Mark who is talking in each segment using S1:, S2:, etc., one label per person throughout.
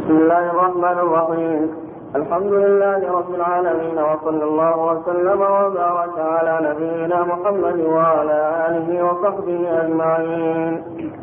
S1: بسم الله الرحمن الرحيم. الحمد لله رب العالمين، وصلى الله وسلم وبارك على نبينا محمد وعلى آله وصحبه أجمعين.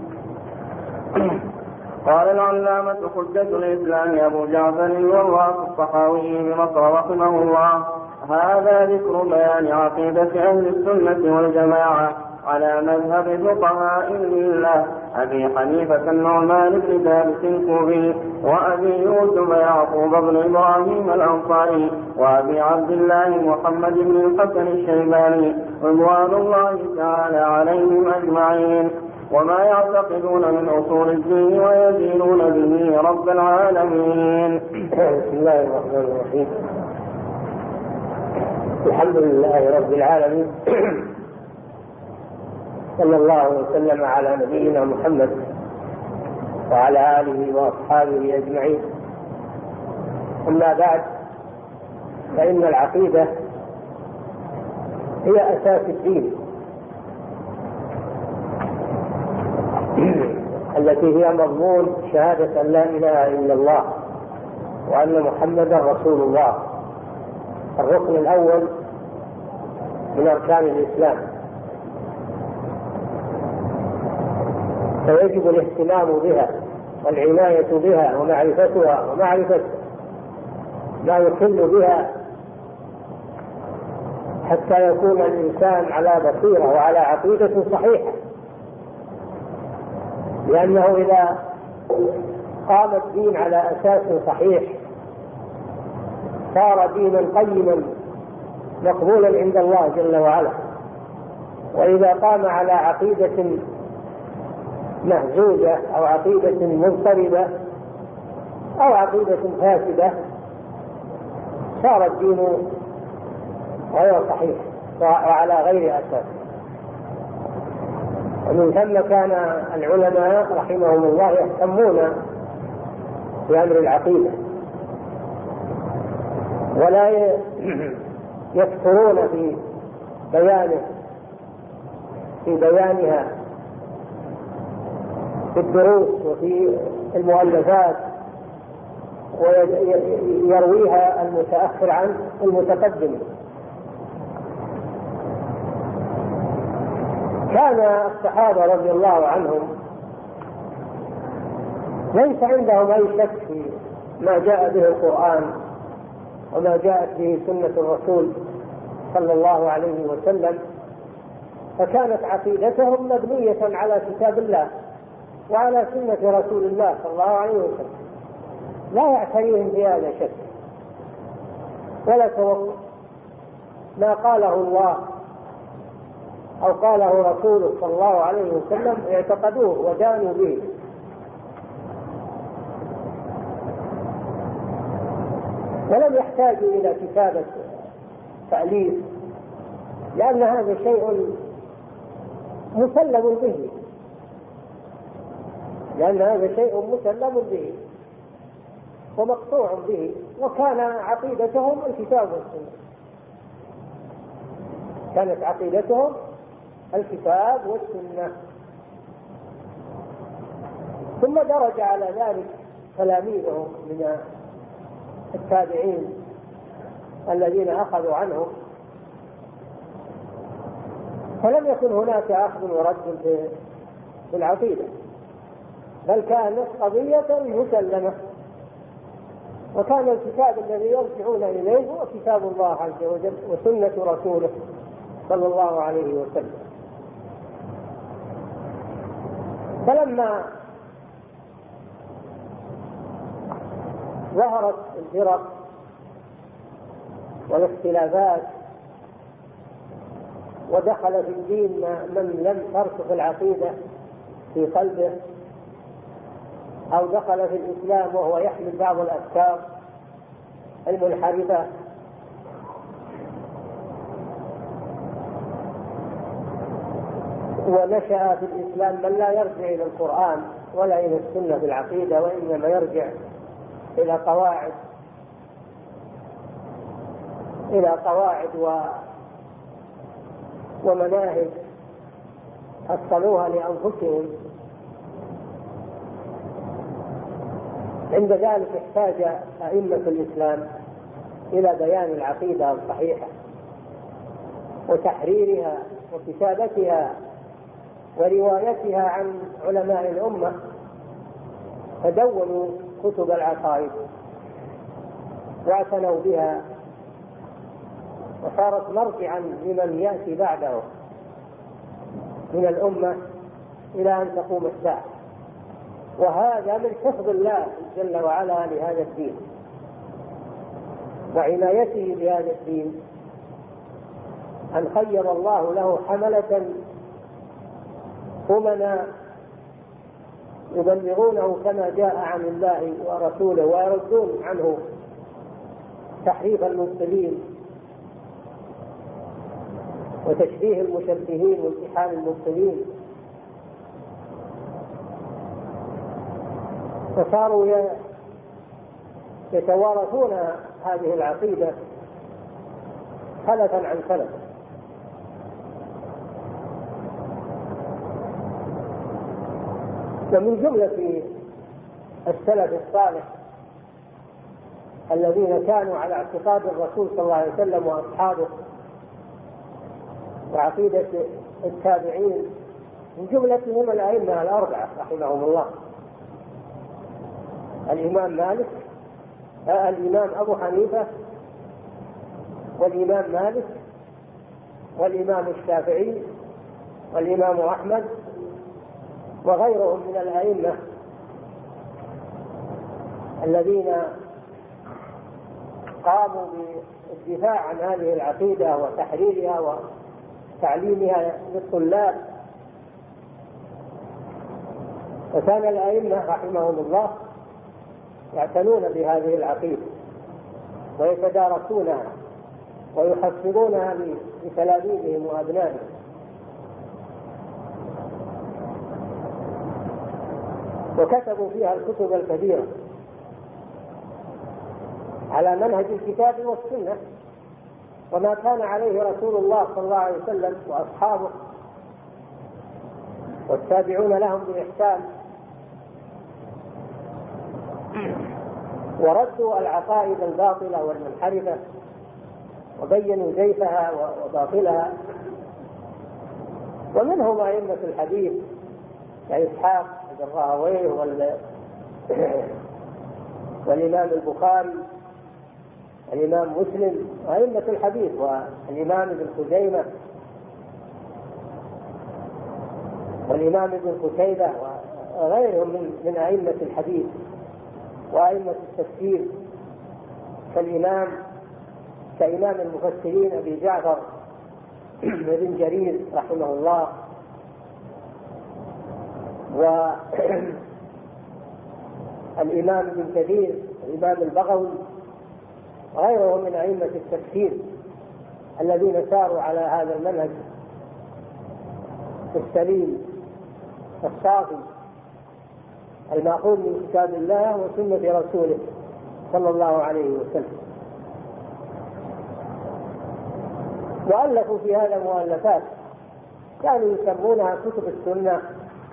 S1: قال العلامة حجة الإسلام أبو جعفر الوراق الطحاوي بمصر رحمه الله: هذا ذكر بيان عقيدة أهل السنة والجماعة على مذهب فقهاء الملة أبي حنيفة النعمان بن ثابت الكوفي، وأبي يوسف يعقوب بن إبراهيم الأنصاري، وأبي عبد الله محمد بن الحسن الشيباني رضوان الله تعالى عليهم أجمعين، وما يعتقدون من أصول الدين ويدينون به رب العالمين.
S2: بسم الله الرحمن الرحيم. الحمد لله رب العالمين، صلى الله وسلم على نبينا محمد وعلى آله وأصحابه أجمعين. أما بعد، فإن العقيدة هي أساس الدين، التي هي مضمون شهادة أن لا إله إلا الله وأن محمدا رسول الله، الركن الأول من أركان الإسلام. فيجب الاهتمام بها والعناية بها ومعرفتها ومعرفة ما يخل بها، حتى يكون الإنسان على بصيرة وعلى عقيدة صحيحة، لأنه إذا قام الدين على أساس صحيح صار دينا قيما مقبولا عند الله جل وعلا. وإذا قام على عقيدة مهزوزة أو عقيدة مضطربة أو عقيدة فاسدة صار الدين غير صحيح وعلى غير أساس. ومن ثم كان العلماء رحمهم الله يهتمون بأمر العقيدة، ولا يكثرون في بيانها في الدروس وفي المؤلفات، ويرويها المتأخر عن المتقدم. كان الصحابة رضي الله عنهم ليس عندهم أي شك في ما جاء به القرآن وما جاءت به سنة الرسول صلى الله عليه وسلم، فكانت عقيدتهم مبنية على كتاب الله وعلى سنة رسول الله صلى الله عليه وسلم، لا يعتريهم بهذا شك ولا توقف. ما قاله الله أو قاله رسوله صلى الله عليه وسلم اعتقدوه ودانوا به. ولم يحتاجوا إلى كتابة تأليف، لأن هذا شيء مسلم به، ومقطوع به. وكان عقيدتهم الكتاب والسنة، كانت عقيدتهم الكتاب والسنة. ثم درج على ذلك تلاميذهم من التابعين الذين أخذوا عنهم، فلم يكن هناك أخذ ورد في العقيدة، بل كانت قضية مسلمة. وكان الكتاب الذي يرجعون إليه هو كتاب الله عز وجل وسنة رسوله صلى الله عليه وسلم. فلما ظهرت الفرق والاختلافات ودخل في الدين من لم ترسخ العقيدة في قلبه، أو دخل في الإسلام وهو يحمل بعض الأفكار المنحرفة، ونشأ في الإسلام من لا يرجع إلى القرآن ولا إلى السنة في العقيدة، وإنما يرجع إلى قواعد ومناهج حصلوها لأنفسهم. عند ذلك احتاج أئمة الإسلام إلى بيان العقيدة الصحيحة وتحريرها وكتابتها وروايتها عن علماء الأمة، فدونوا كتب العقائد واعتنوا بها وصارت مرجعا لمن يأتي بعده من الأمة إلى أن تقوم الساعة. وهذا من حفظ الله جل وعلا لهذا الدين وعنايته بهذا الدين، أن خير الله له حملة أمنا يبلغونه كما جاء عن الله ورسوله ويردون عنه تحريف المبطلين وتشبيه المشبهين وامتحان المبطلين. فصاروا يتوارثون هذه العقيدة خلفا عن خلف. ومن جملة السلف الصالح الذين كانوا على اعتقاد الرسول صلى الله عليه وسلم وأصحابه وعقيدة التابعين، من جملتهم الأئمة الأربعة رحمهم الله: الإمام مالك، الإمام أبو حنيفة، والإمام مالك، والإمام الشافعي، والإمام أحمد، وغيرهم من الأئمة الذين قاموا بالدفاع عن هذه العقيدة وتحريرها وتعليمها للطلاب. وكان الأئمة رحمهم الله يعتنون بهذه العقيدة ويتدارسونها ويحفظونها لتلاميذهم وأبنائهم. وكتبوا فيها الكتب الكبيرة على منهج الكتاب والسنة وما كان عليه رسول الله صلى الله عليه وسلم وأصحابه والتابعون لهم بإحسان، وردوا العقائد الباطلة والمنحرفة وبينوا زيفها وباطلها. ومنهم أئمة الحديث كإسحاق بن راهويه والإمام البخاري، الإمام مسلم، وأئمة الحديث، والإمام ابن خزيمة، والإمام ابن قتيبة، وغيرهم من أئمة الحديث وأئمة التفسير كإمام المفسرين أبي جعفر بن جرير رحمه الله، والإمام ابن كثير، الإمام البغوي، وغيرهم من أئمة التفسير الذين ساروا على هذا المنهج السليم الصافي المأخوذ من كتاب الله وسنة رسوله صلى الله عليه وسلم. وألفوا في هذا مؤلفات كانوا يسمونها كتب السنة،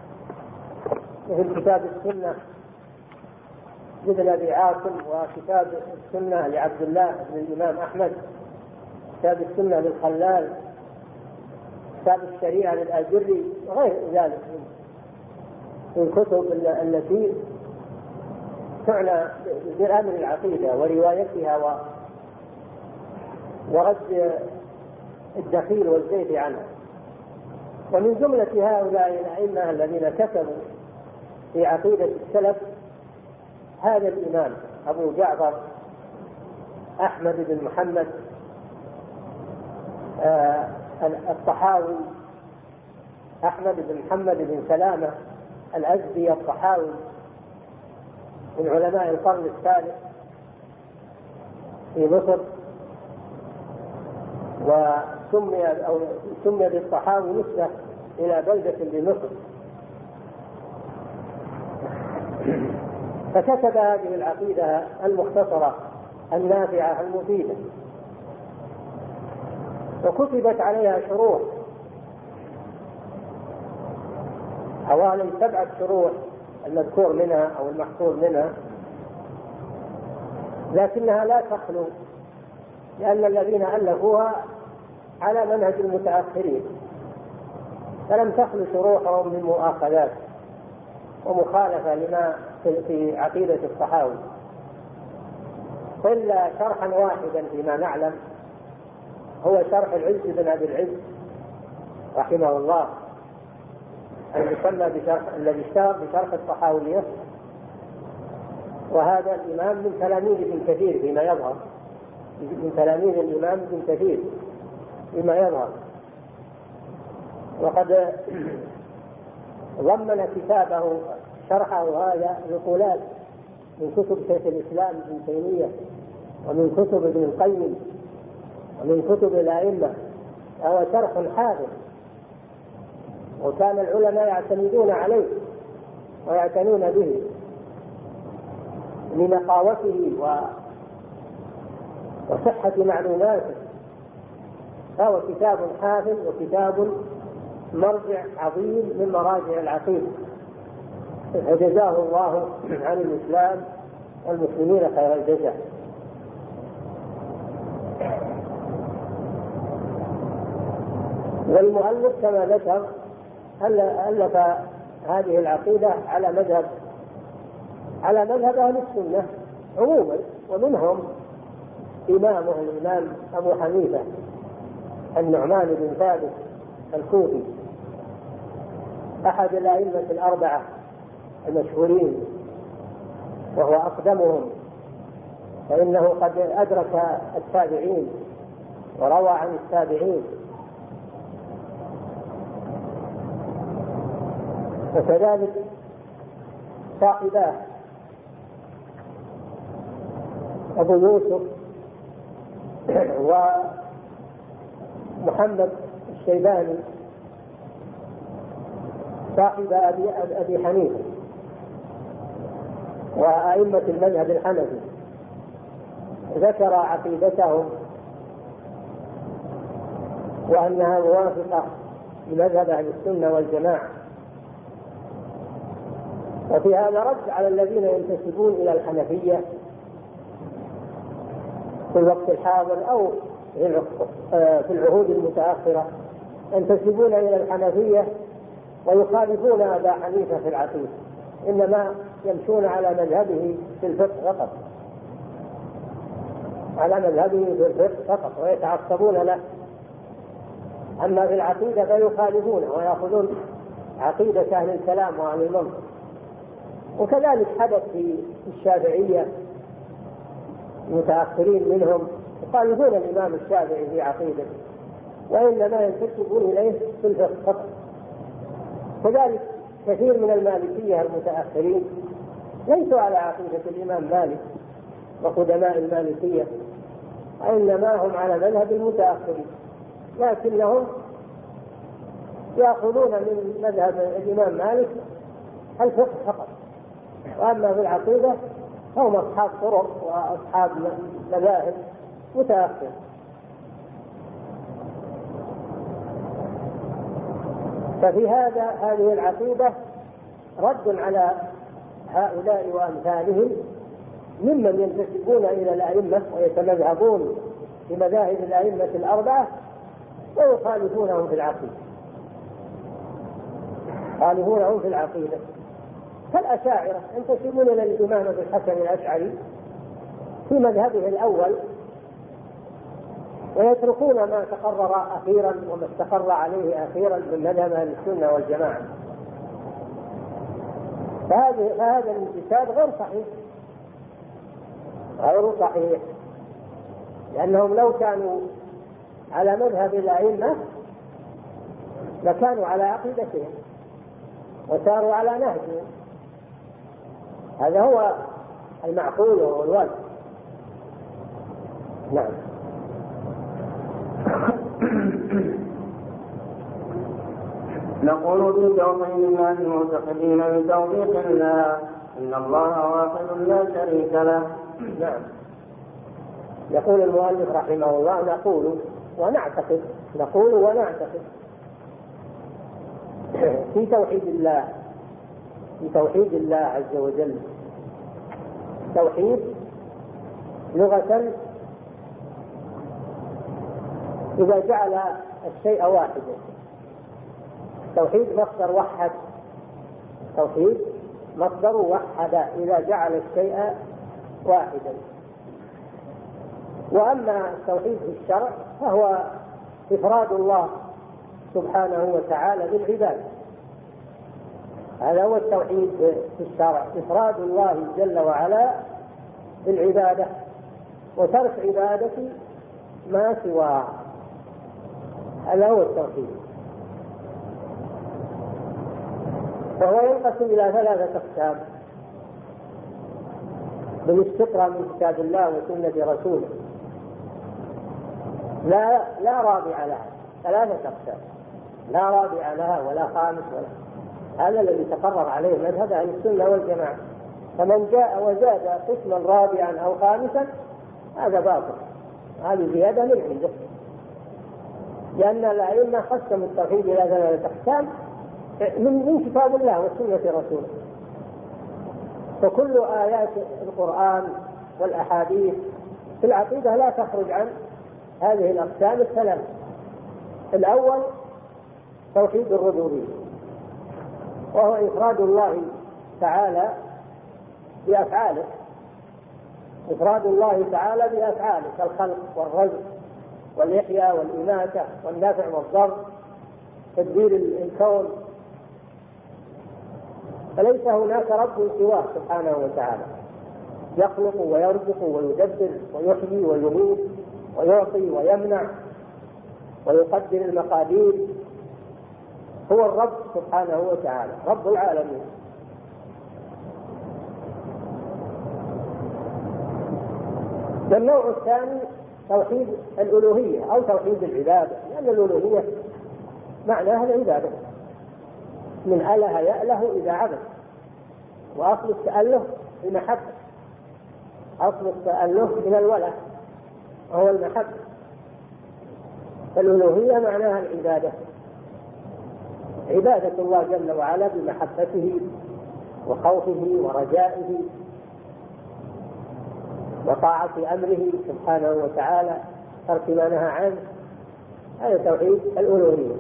S2: مثل كتاب السنة لابن أبي عاصم، وكتاب السنة لعبد الله بن الإمام أحمد، كتاب السنة للخلال، كتاب الشريعة للآجري، وغير ذلك من الكتب التي تعنى بأمر العقيدة وروايتها ورد الدخيل والزيت عنها. ومن جملة هؤلاء الأئمة الذين كتبوا في عقيدة السلف هذا الإمام أبو جعفر أحمد بن محمد الطحاوي، أحمد بن محمد بن سلامة الأزدي الطحاوي، من علماء القرن الثالث في مصر، وسمي بالطحاوي نسبة إلى بلدة بمصر. فكتب هذه العقيدة المختصرة النافعة المفيدة، وكتبت عليها شروح حوالي 7 شروح المذكور منها أو المحفوظ منها، لكنها لا تخلو، لأن الذين ألفوها على منهج المتأخرين، فلم تخلو شروحهم من مؤاخذات ومخالفة لما في عقيدة الطحاوي، إلا شرحا واحدا فيما نعلم، هو شرح العز بن أبي العز رحمه الله، الذي اشتهر بشرح الطحاوية، وهذا الإمام من تلاميذ ابن كثير فيما يظهر، من تلاميذ الإمام ابن كثير فيما يظهر. وقد ضمن كتابه شرحه هذا نقولات من كتب شيخ الإسلام ابن تيمية، ومن كتب ابن القيم، ومن كتب الأئمة، هو شرح حافظ، وكان العلماء يعتمدون عليه ويعتنون به لنقاوته وصحة معلوماته، فهو كتاب حافظ وكتاب مرجع عظيم من مراجع العقيدة، فجزاه الله عن الإسلام والمسلمين خير الجزاء. والمؤلف كما ذكر ألف هذه العقيدة على مذهب أهل السنة عموما، ومنهم إمامه الإمام أبو حنيفة النعمان بن ثابت الكوفي، أحد الأئمة الأربعة المشهورين، وهو أقدمهم، فإنه قد أدرك التابعين وروى عن التابعين. وكذلك صاحباه أبو يوسف ومحمد الشيباني صاحب أبي حنيفة وأئمة المذهب الحنفي، ذكر عقيدتهم وأنها موافقة لمذهب أهل السنة والجماعة. وفي هذا رد على الذين ينتسبون إلى الحنفية في الوقت الحاضر أو في العهود المتأخرة، ينتسبون إلى الحنفية ويخالفون أبا حنيفة في العقيدة، إنما يمشون على مذهبه في الفقه فقط، على مذهبه في الفقه فقط، ويتعصبون له. أما في العقيدة فيخالفونه ويأخذون عقيدة أهل الكلام وأهل المنطق. وكذلك حدث في الشافعية المتأخرين منهم يخالفون الإمام الشافعي في عقيدته، وإنما ينتسبون إليه في الفقه فقط. كذلك كثير من المالكية المتأخرين ليسوا على عقيدة الإمام مالك وقدماء المالكية، وإنما هم على مذهب المتأخرين، لكنهم يأخذون من مذهب الإمام مالك الفقه فقط، وأما في العقيدة هم أصحاب طرق وأصحاب مذاهب متأخرة. ففي هذه العقيدة رد على هؤلاء وأمثالهم ممن ينتسبون إلى الأئمة ويتمذهبون بمذاهب الأئمة الأربعة ويخالفونهم في العقيدة، يخالفونهم في العقيدة كالأشاعرة ينتسبون إلى الإمام أبي الحسن الأشعري في مذهبه الأول، ويتركون ما تقرر أخيرا وما استقر عليه أخيرا من مذهب أهل السنة والجماعة. فهذا الانتساب غير صحيح، لأنهم لو كانوا على مذهب الأئمة لكانوا على عقيدتهم وساروا على نهجهم، هذا هو المعقول وهو الواجب. نعم.
S1: نقول في توحيد الله المعتقدين بتوفيق الله إن الله واحد لا شريك له.
S2: نعم. يقول المؤلف رحمه الله نقول ونعتقد في توحيد الله عز وجل. توحيد لغة إذا جعل الشيء واحدا. توحيد مصدر وحد، توحيد مصدر وحد إذا جعل الشيء واحدا. وأما التوحيد في الشرع فهو إفراد الله سبحانه وتعالى بالعبادة. هذا هو التوحيد في الشرع، إفراد الله جل وعلا بالعبادة وترك عبادة ما سواه. هذا هو التوحيد. وهو ينقسم إلى 3 أقسام بالاستقراء من كتاب الله وسنة رسوله، لا رابع لها. 3 أقسام لا رابع لها ولا خامس هذا الذي تقرر عليه مذهب أهل السنة والجماعة. فمن جاء وزاد قسما رابعا أو خامسا هذا باطل، هذه زيادة من عنده، لأن الأئمة قسموا التوحيد إلى 3 أقسام من كتاب الله وسنة رسوله. فكل آيات القرآن والأحاديث في العقيدة لا تخرج عن هذه الأقسام ال3. الأول توحيد الربوبية، وهو إفراد الله تعالى بأفعاله، إفراد الله تعالى بأفعاله كالخلق والرزق والإحياء والإماتة والنفع والضر، تدبير الكون. فليس هناك رب سواه سبحانه وتعالى يخلق ويرزق ويدبر ويحيي ويميت ويعطي ويمنع ويقدر المقادير. هو الرب سبحانه وتعالى رب العالمين. والنوع الثاني توحيد الألوهية أو توحيد العبادة، لأن الألوهية معناها العبادة، من أله يأله إذا عبد. وأصل التأله المحبة، أصل التأله من الوله وهو المحبة. فالألوهية معناها العبادة، عبادة الله جل وعلا بمحبته وخوفه ورجائه وطاعة أمره سبحانه وتعالى، ترك ما نهى عنه. هذا توحيد الألوهية.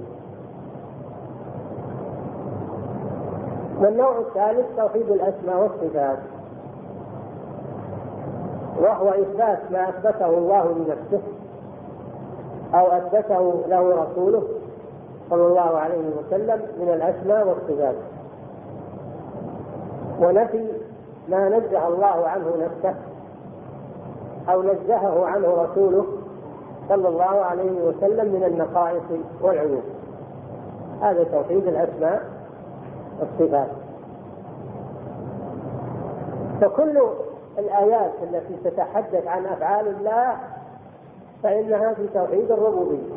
S2: والنوع الثالث توحيد الأسماء والصفات، وهو إثبات ما أثبته الله لنفسه أو أثبته له رسوله صلى الله عليه وسلم من الأسماء والصفات، ونفي ما نزه الله عنه نفسه أو نزهه عنه رسوله صلى الله عليه وسلم من النقائص والعيوب. هذا توحيد الأسماء والصفات. فكل الآيات التي تتحدث عن أفعال الله فإنها في توحيد الربوبية،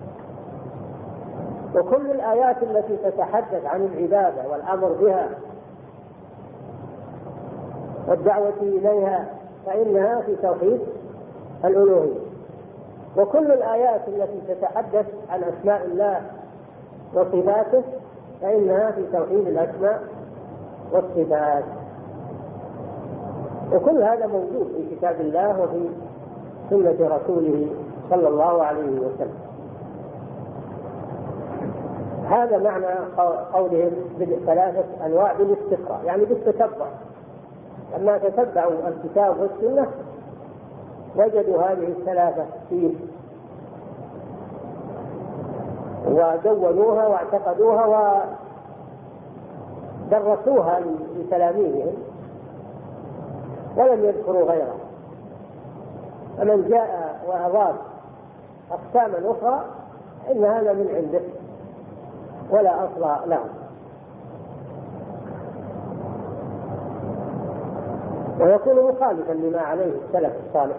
S2: وكل الآيات التي تتحدث عن العبادة والأمر بها والدعوة إليها فإنها في توحيد الألوهية، وكل الآيات التي تتحدث عن أسماء الله وصفاته فإنها في توحيد الأسماء والصفات. وكل هذا موجود في كتاب الله وفي سنة رسوله صلى الله عليه وسلم. هذا معنى قولهم ب3 أنواع بالاستقراء، يعني بالتتبع. لما تتبعوا الكتاب والسنة وجدوا هذه ال3 فيه ودونوها واعتقدوها ودرسوها لتلاميذهم ولم يذكروا غيرها. فمن جاء وأضاف أقساما أخرى إن هذا من عنده ولا أصل له، ويكون مخالفا لما عليه السلف الصالح.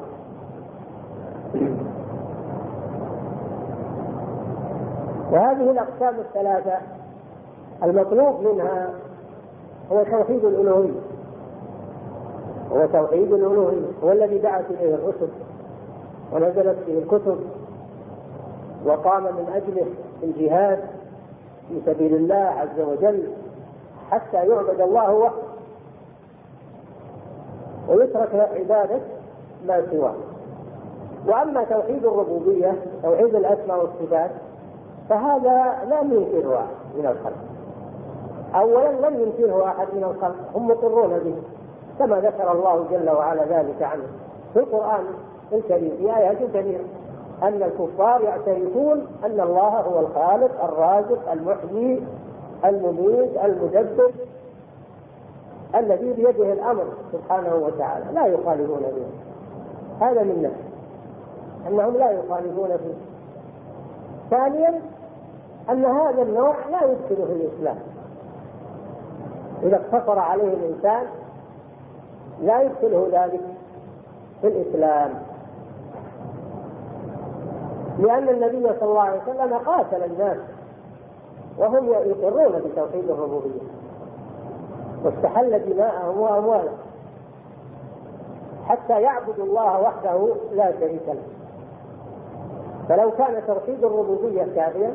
S2: وهذه الأقسام ال3 المطلوب منها هو توحيد الألوهية، هو توحيد الألوهية، هو الذي دعت إليه الرسل ونزلت به الكتب وقام من أجله الجهاد في سبيل الله عز وجل حتى يعبد الله وحده ويترك عبادة ما سواه. وأما توحيد الربوبية توحيد الأسماء والصفات فهذا لم ينكره أحد من الخلق. أولا لم ينكره أحد من الخلق، هم مقرون به كما ذكر الله جل وعلا ذلك عنه في القرآن الكريم في آيات كثيرة، أن الكفار يعترفون أن الله هو الخالق الرازق المحيي المميت المدبر الذي بيده الأمر سبحانه وتعالى، لا يخالفون به. هذا من نفسه أنهم لا يخالفون فيه. ثانيا أن هذا النوع لا يدخل في الإسلام، إذا اقتصر عليه الإنسان لا يدخله ذلك في الإسلام، لأن النبي صلى الله عليه وسلم قاتل الناس وهم يقرون بتوحيد الربوبية واستحل دماءهم وأموالهم حتى يعبدوا الله وحده لا شريك له. فلو كان توحيد الربوبية كافيا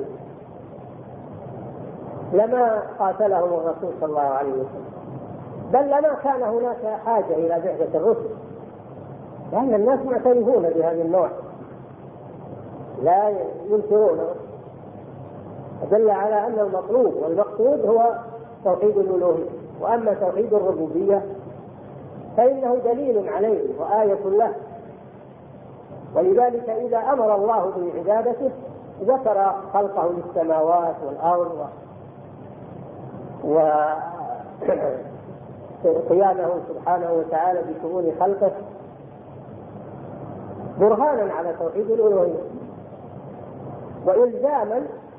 S2: لما قاتلهم الرسول صلى الله عليه وسلم، بل لما كان هناك حاجة إلى بعثة الرسل، لأن الناس معترفون بهذا النوع لا ينكرونه، دل على أن المطلوب والمقصود هو توحيد الألوهية. وأما توحيد الربوبية فإنه دليل عليه وآية له، ولذلك إذا أمر الله بعبادته ذكر خلقه للسماوات والأرض وقيامه سبحانه وتعالى بشؤون خلقه برهانا على توحيد الألوهية، وإلزاما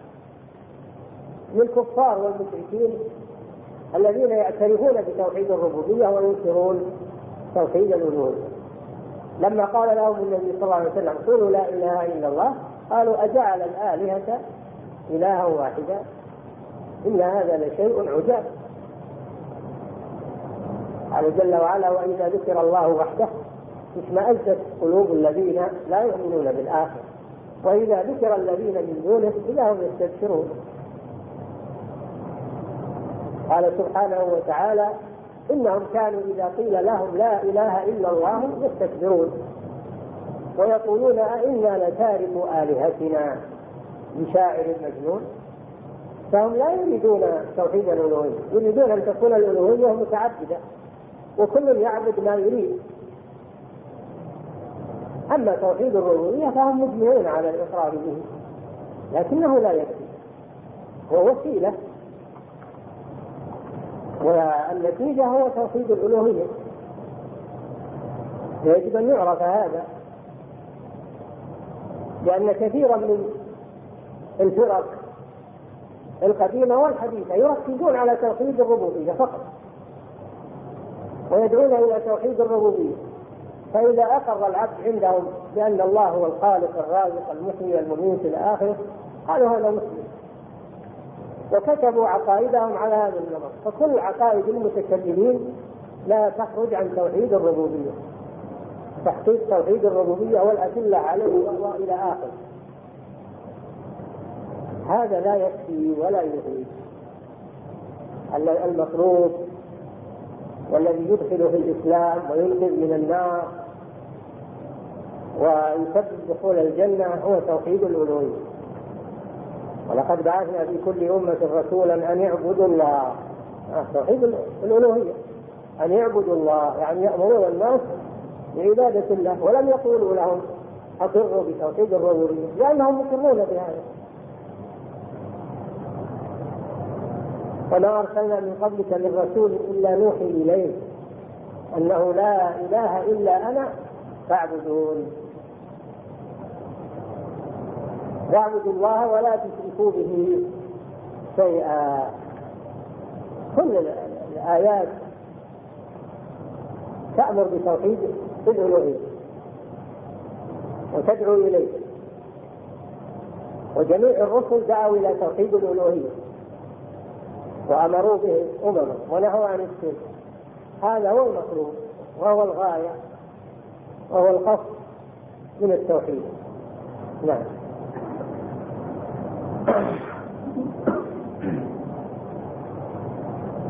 S2: للكفار والمشركين الذين يعترفون بتوحيد الربوبية وينكرون توحيد الألوهية. لما قال لهم النبي صلى الله عليه وسلم قولوا لا إله إلا الله قالوا أجعل الآلهة إلها واحدا إن هذا لشيء عجاب. قال جل وعلا وإذا ذكر الله وحده اشمأزت قلوب الذين لا يؤمنون بالآخرة وإذا ذكر الذين من دونه إذا هم يستبشرون. قال سبحانه وتعالى إنهم كانوا إذا قيل لهم لا إله إلا الله يستكبرون ويقولون أئنا لتاركو آلهتنا لشاعر مجنون. فهم لا يريدون توحيد الألوهية، يريدون أن تكون الألوهية متعددة وكل يعبد ما يريد. أما توحيد الربوبية فهم مجمعون على الإقرار به، لكنه لا يكفي، هو وسيلة، والنتيجة هو توحيد الألوهية. يجب أن يعرف هذا، لأن كثيرا من الفرق القديمة والحديثة يركزون على توحيد الربوبية فقط ويدعون إلى توحيد الربوبية، فإذا أقر العبد عندهم بأن الله هو الخالق الرازق المحيي المميت إلى آخره قالوا هذا مسلم، وكتبوا عقائدهم على هذا النمط. فكل عقائد المتكلمين لا تخرج عن توحيد الربوبية، تحقيق توحيد الربوبية والأدلة عليه وإلى آخره. هذا لا يكفي ولا يفيد. المطلوب والذي يدخل في الإسلام وينقذ من النار ويسبب دخول الجنة هو توحيد الألوهية. ولقد بعثنا في كل أمة رسولا أن يعبدوا الله، توحيد الألوهية، أن يعبدوا الله يعني يأمرون الناس بعبادة الله، ولم يقولوا لهم أقروا بتوحيد الربوبية لأنهم مقرون بهذا. وما أرسلنا من قبلك من رسول إلا نوحي إليه أنه لا إله إلا أنا فاعبدون، واعبدوا الله ولا تشركوا به شيئا. كل الآيات تأمر بتوحيد الألوهية وتدعو إليه، وجميع الرسل دعوا إلى توحيد الألوهية وأمروا به أمما ونهوا عن الشرك. هذا هو المطلوب وهو الغاية وهو القصد من التوحيد. نعم.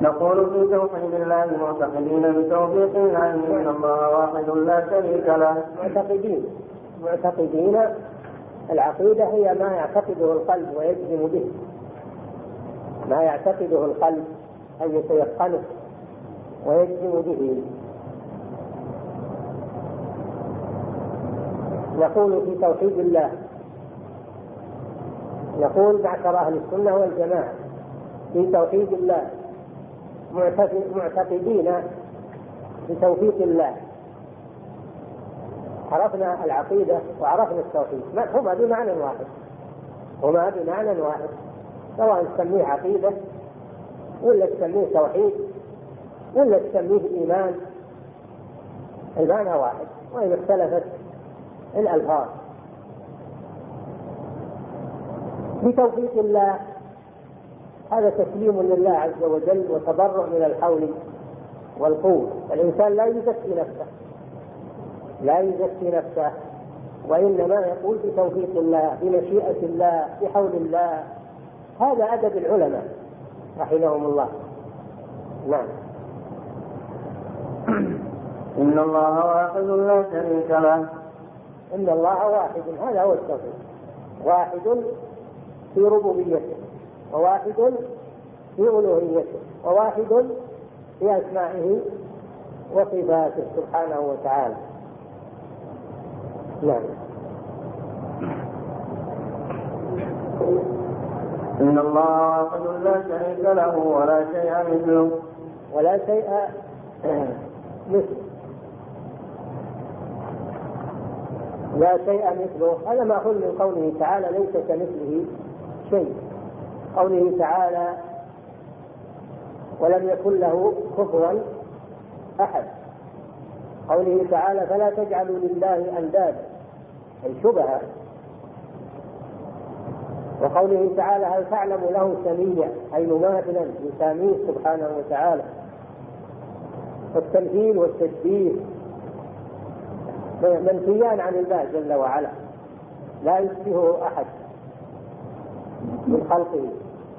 S1: نقول في توحيد الله معتقدين بتوفيق الله ان الله واحد لا شريك له.
S2: معتقدين العقيدة هي ما يعتقده القلب ويجزم به، ما يعتقده القلب أن يتيقنه ويجزم به. نقول في توحيد الله، نقول معشر أهل السنة والجماعة في توحيد الله معتقدين بتوفيق الله. عرفنا العقيدة وعرفنا التوحيد، هما بمعنى واحد، سواء تسميه عقيدة ولا تسميه توحيد ولا تسميه إيمان، المعنى واحد وإن اختلفت الألفاظ. بتوفيق الله هذا تسليم لله عز وجل وتبرؤ من الحول والقوة. الإنسان لا يزكي نفسه وإنما يقول بتوفيق الله، بمشيئة الله، بحول الله. هذا أدب العلماء رحمهم الله. نعم.
S1: إن الله واحد لا شريك له.
S2: إن الله واحد، هذا هو التوحيد، واحد في ربوبيته، وواحد في ألوهيته، وواحد في أسمائه وصفاته سبحانه وتعالى. نعم.
S1: إن الله واحد لا شريك له ولا شيء مثله.
S2: ولا شيء مثله، لا شيء مثله، هذا مأخوذ من قوله تعالى ليس كمثله شيء. قوله تعالى ولم يكن له كفوا أحد. قوله تعالى فلا تجعلوا لله أندادا أي شبها. وقوله تعالى هل تعلم له سميا أي مماثلا يساميه سبحانه وتعالى. والتمثيل والتشبيه منفيان عن الله جل وعلا، لا يشبهه أحد من خلقه.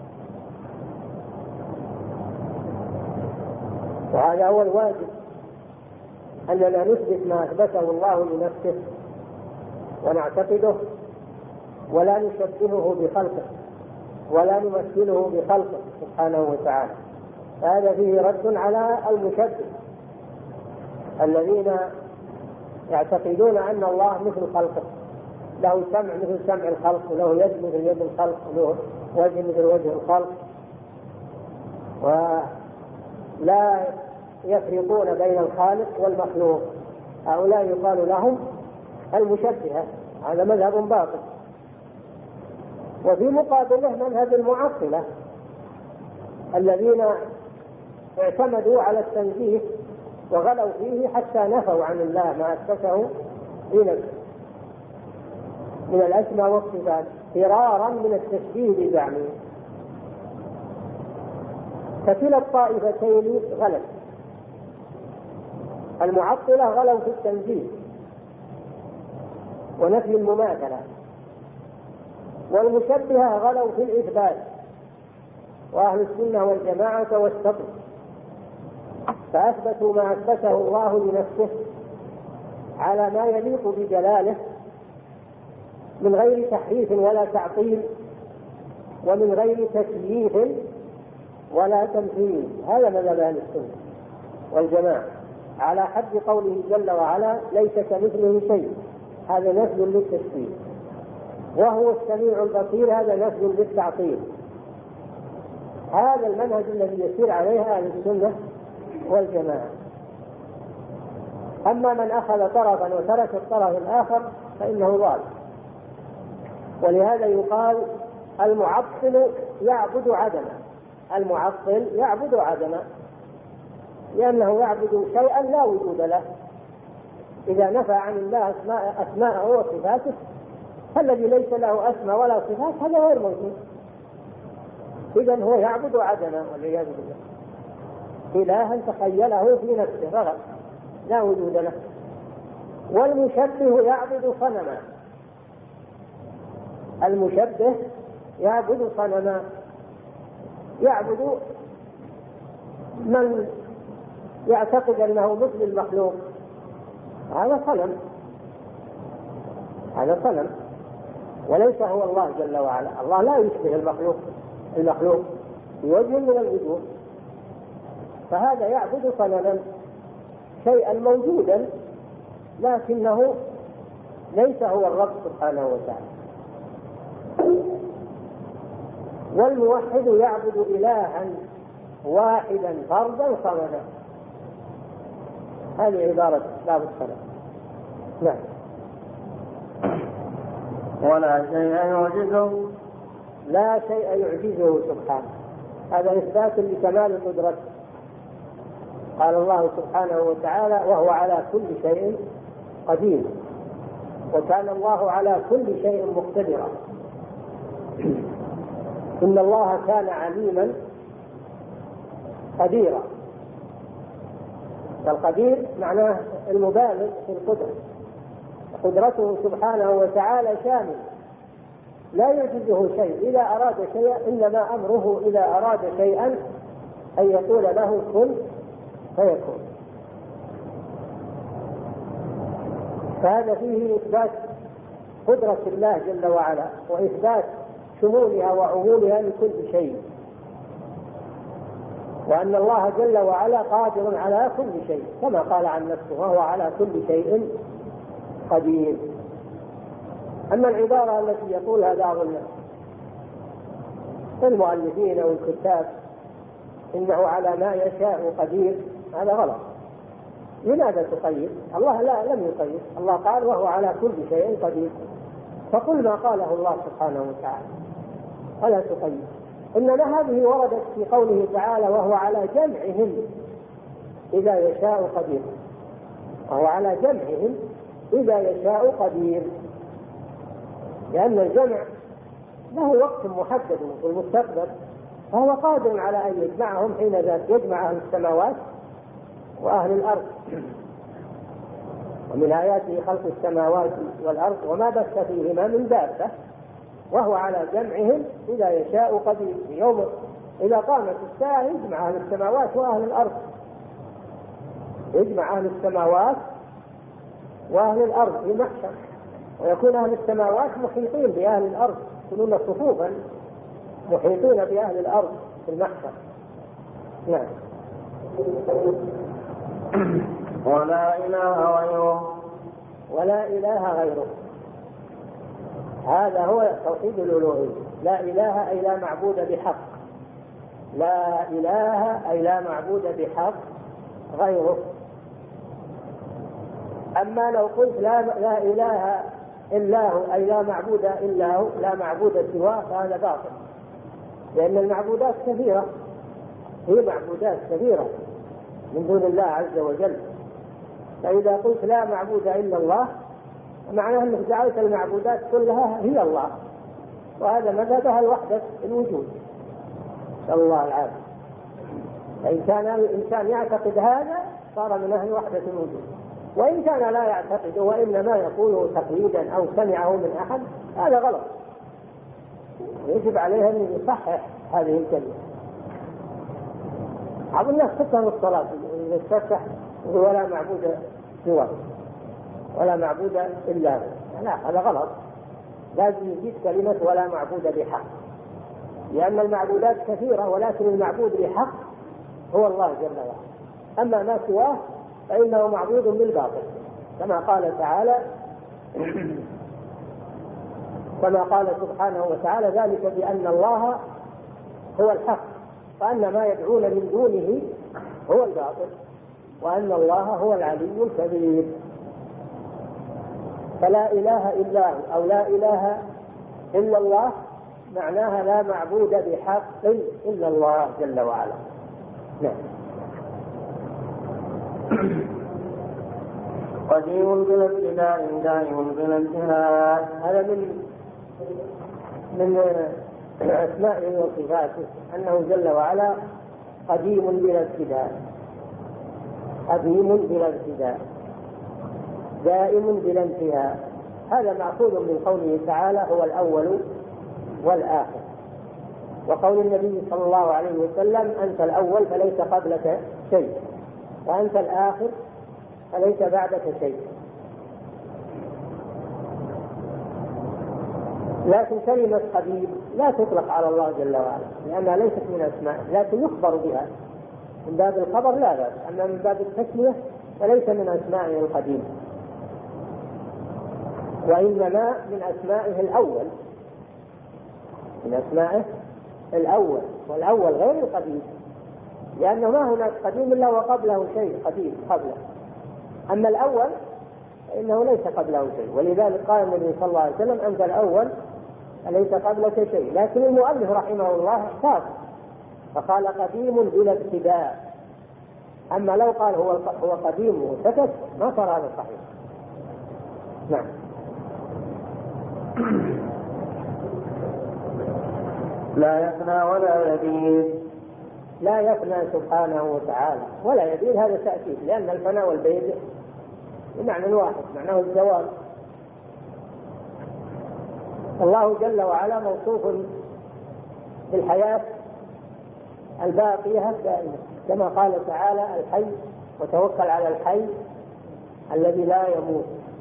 S2: وهذا هو الواجب، أننا نثبت ما أثبته الله لنفسه ونعتقده، ولا نشبهه بخلقه ولا نمثله بخلقه سبحانه وتعالى. هذا فيه رد على المشبه الذين يعتقدون أن الله مثل خلقه، له سمع مثل سمع الخلق، وله يد مثل يد الخلق، وله وجه مثل وجه الخلق، ولا يفرقون بين الخالق والمخلوق. هؤلاء يقال لهم المشبهة، هذا مذهب باطل. وفي مقابله منهج المعطلة الذين اعتمدوا على التنزيه وغلوا فيه حتى نفوا عن الله ما أثبته لنفسه من الأسماء والصفات فرارا من التشبيه بزعمه. فكلا الطائفتين غلت. المعطلة غلوا في التنزيه ونفي المماثلة، والمشبهة غلوا في الإثبات، وأهل السنة والجماعة توسطوا فأثبتوا ما أثبته الله لنفسه على ما يليق بجلاله من غير تحريف ولا تعطيل، ومن غير تكييف ولا تمثيل. هذا مذهب أهل السنة والجماعة على حد قوله جل وعلا ليس كمثله شيء، هذا نفي للتشبيه، وهو السميع البصير، هذا نفي للتعطيل. هذا المنهج الذي يسير عليه أهل السنة والجماعة. أما من أخذ طرفا وترك الطرف الآخر فإنه ضال. ولهذا يقال المعطل يعبد عدما. المعطل يعبد عدما لأنه يعبد شيئا لا وجود له. إذا نفى عن الله أسماءه وصفاته فالذي ليس له أسماء ولا صفات هذا غير موجود. إذن هو يعبد عدما والعياذ بالله، إلها تخيله في نفسه فقط لا وجود له. والمشبه يعبد صنما. المشبه يعبد صنما، يعبد من يعتقد أنه مثل المخلوق هذا صنم وليس هو الله جل وعلا. الله لا يشبه المخلوق في وجه من الوجوه، فهذا يعبد صنما شيئا موجودا لكنه ليس هو الرب سبحانه وتعالى. والموحد يعبد إلها واحدا فردا صمدا. هذه عبارة باب الصلاة. نعم.
S1: ولا شيء يعجزه.
S2: لا شيء يعجزه سبحانه، هذا إثبات لكمال قدرته. قال الله سبحانه وتعالى وهو على كل شيء قدير، وكان الله على كل شيء مقتدرا. إن الله كان عليما قديرا. القدير معناه المبالغ في القدرة، قدرته سبحانه وتعالى شامل لا يعجزه شيء. إذا أراد شيئا إنما أمره إذا أراد شيئا أن يقول له كن فيكون. فهذا فيه إثبات قدرة الله جل وعلا وإثبات شمولها وعمولها لكل شيء، وأن الله جل وعلا قادر على كل شيء كما قال عن نفسه وهو على كل شيء قدير. أما العبارة التي يقولها بعض المؤلفين أو الكتاب إنه على ما يشاء قدير، هذا غلط. لماذا تقيد؟ الله لم يقيد. الله قال وهو على كل شيء قدير، فقل ما قاله الله سبحانه وتعالى ولا تقيد. إنما هذه وردت في قوله تعالى وهو على جمعهم إذا يشاء قدير، وهو على جمعهم إذا يشاء قدير، لأن الجمع له وقت محدد في المستقبل، فهو قادر على أن يجمعهم حين ذاك، يجمع أهل السماوات وأهل الأرض. ومن آياته خلق السماوات والأرض وما بث فيهما من دابة، وهو على جمعهم إذا يشاء قدير. يوم إذا قامت الساعة يجمع أهل السماوات وأهل الأرض، يجمع أهل السماوات وأهل الأرض في محشر، ويكون أهل السماوات محيطين بأهل الأرض، يكونون صفوفا محيطين بأهل الأرض في المحشر. نعم.
S1: ولا إله غيره.
S2: ولا إله غيره، هذا هو توحيد الألوهية. لا إله أي لا معبود بحق، لا إله أي لا معبود بحق غيره. أما لو قلت لا إله إلا هو أي لا معبود إلا هو، لا معبود سواه، فهذا باطل، لأن المعبودات كثيرة، هي معبودات كثيرة من دون الله عز وجل. فإذا قلت لا معبود إلا الله معناه أنك جعلت المعبودات كلها هي الله، وهذا مذهبها الوحدة الوجود، نسأل الله العافية. فإن كان الإنسان يعتقد هذا صار من أهل وحدة الوجود، وإن كان لا يعتقد وإنما يقوله تقليدا أو سمعه من أحد هذا غلط، يجب عليه أن يصحح هذه الكلمة. بعض الناس تفهم الصلاة يستفتح ولا معبود سواه ولا معبود إلا هو، لا، هذا غلط. لازم يجيب كلمة ولا معبود بحق، لأن المعبودات كثيرة ولكن المعبود بحق هو الله جل وعلا. أما ما سواه فإنه معبود بالباطل، كما قال تعالى كما قال سبحانه وتعالى ذلك بأن الله هو الحق وأن ما يدعون من دونه هو الباطل وأن الله هو العلي الكبير. فلا إله إلا هو أو لا إله إلا الله معناها لا معبود بحق إلا الله جل وعلا. نعم.
S1: قديم بلا ابتداء دائم بلا انتهاء.
S2: هذا من أسمائه وصفاته أنه جل وعلا قديم بلا ابتداء، قديم بلا ابتداء، دائم بلا انتهاء. هذا مأخوذ من قوله تعالى هو الأول والآخر، وقول النبي صلى الله عليه وسلم: أنت الأول فليس قبلك شيء، وأنت الآخر فليس بعدك شيء. لكن كلمة قديم لا تطلق على الله جل وعلا، لأنها ليست من أسمائه، لكن يخبر بها من باب الخبر لا بأس، أما من باب التسمية فليس من أسمائه القديم، وإنما من أسمائه الأول، من أسمائه الأول، والأول غير القديم، لأنه ما هناك قديم إلا وقبله شيء قديم قبله، أما الأول فإنه ليس قبله شيء. ولذلك قال النبي صلى الله عليه وسلم: أنت الأول فليس قبلك شيء. لكن المؤلف رحمه الله خاص فقال: قديم بلا ابتداء. أما لو قال هو قديم وسكت ما صار هذا صحيح. نعم.
S1: لا يفنى ولا يبيد.
S2: لا يفنى سبحانه وتعالى ولا يبيد، هذا تأكيد، لأن الفناء والبيد بمعنى واحد، معناه الزوال. الله جل وعلا موصوف بالحياة الباقية الدائمة، كما قال تعالى: الحي، وتوكل على الحي الذي لا يموت،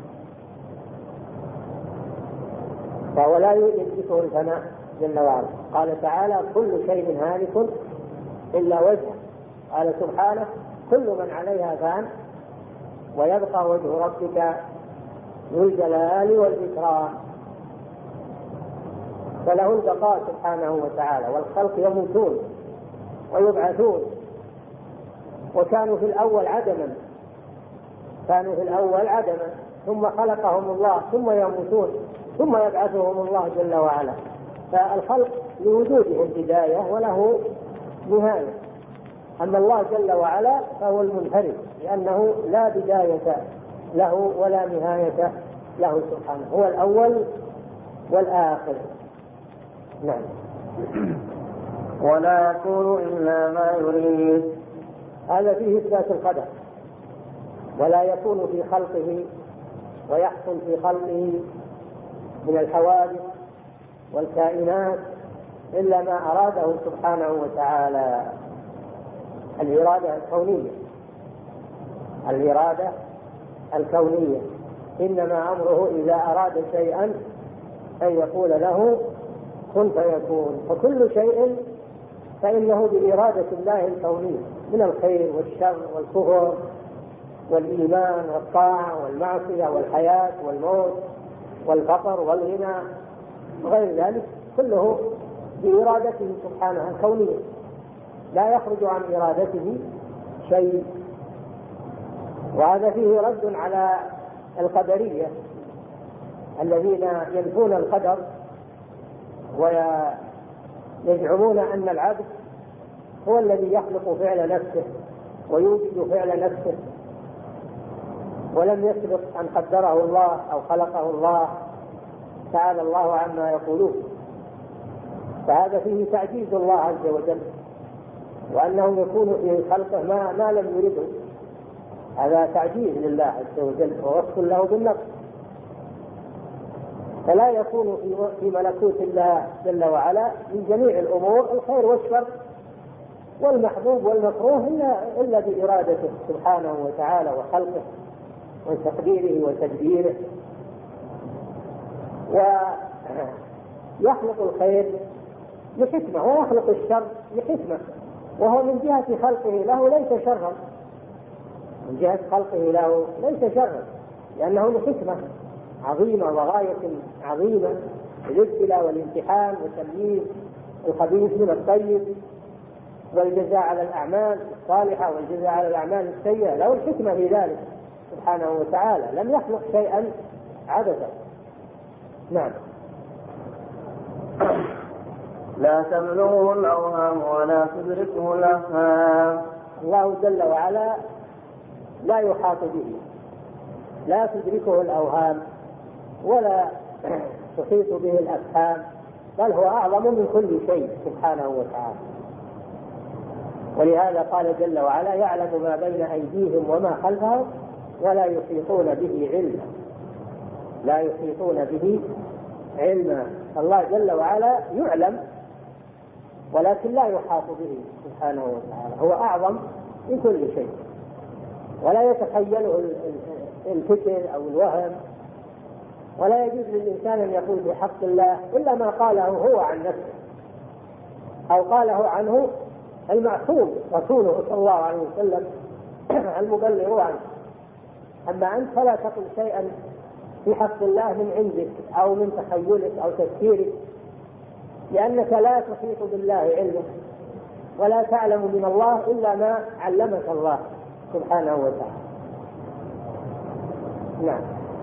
S2: فهو لا يدركه الفناء جل وعلا. قال تعالى: كل شيء هالك إلا وجهه. قال سبحانه: كل من عليها فان ويبقى وجه ربك ذو الجلال والإكرام. فله البقاء سبحانه وتعالى، والخلق يموتون ويبعثون، وكانوا في الأول عدما، كانوا في الأول عدما، ثم خلقهم الله، ثم يموتون، ثم يبعثهم الله جل وعلا. فالخلق لوجودهم بداية وله نهاية، أما الله جل وعلا فهو المنفرد، لأنه لا بداية له ولا نهاية له سبحانه، هو الأول والآخر. نعم.
S1: ولا يكون إلا ما يريد.
S2: هذا فيه إثبات القدر، ولا يكون في خلقه ويحصل في خلقه من الحوادث والكائنات إلا ما أراده سبحانه وتعالى. الإرادة الكونية، الإرادة الكونية، إنما أمره إذا أراد شيئا أن يقول له كن فيكون. فكل شيء فإنه بإرادة الله الكونية، من الخير والشر والكفر والإيمان والطاعة والمعصية والحياة والموت والفقر والغنى وغير ذلك، كله بإرادته سبحانه الكونية، لا يخرج عن إرادته شيء. وهذا فيه رد على القدرية الذين ينفون القدر ويزعمون أن العبد هو الذي يخلق فعل نفسه ويوجد فعل نفسه، ولم يسبق أن قدره الله أو خلقه الله، تعالى الله عما يقولون. فهذا فيه تعجيز الله عز وجل، وأنه يكون في خلقه ما لم يرده، هذا تعجيز لله عز وجل ووصف له بالنقص. فلا يكون في ملكوت الله جل وعلا من جميع الأمور الخير والشر والمحبوب والمكروه إلا بإرادته سبحانه وتعالى وخلقه وتقديره وتدبيره. ويخلق الخير لحكمة ويخلق الشر لحكمة، وهو من جهة خلقه له ليس شرا، من جهة خلقه له ليس شرا، لأنه لحكمة عظيمة وغاية عظيمة، الابتلاء والامتحان وتمييز الخبيث من الطيب، والجزاء على الأعمال الصالحة والجزاء على الأعمال السيئة، له الحكمة في ذلك سبحانه وتعالى، لم يخلق شيئا عبثا. نعم.
S1: لا تبلغه الأوهام ولا تدركه الأفهام.
S2: الله جل وعلا لا يحاط به، لا تدركه الأوهام ولا تحيط به الأفهام، بل هو أعظم من كل شيء سبحانه وتعالى. ولهذا قال جل وعلا: يعلم ما بين أيديهم وما خلفهم ولا يحيطون به علما. لا يحيطون به علما. الله جل وعلا يعلم ولكن لا يحاط به سبحانه وتعالى، هو أعظم من كل شيء، ولا يتخيله الفكر أو الوهم، ولا يجوز للإنسان أن يقول بحق الله إلا ما قاله هو عن نفسه أو قاله عنه المعصوم رسوله صلى الله عليه وسلم المبلغ عنه. أما أنت فلا تقل شيئا في حق الله من عندك أو من تخيلك أو تفكيرك، لأنك لا تحيط بالله علمه ولا تعلم من الله إلا ما علمك الله سبحانه وتعالى. نعم.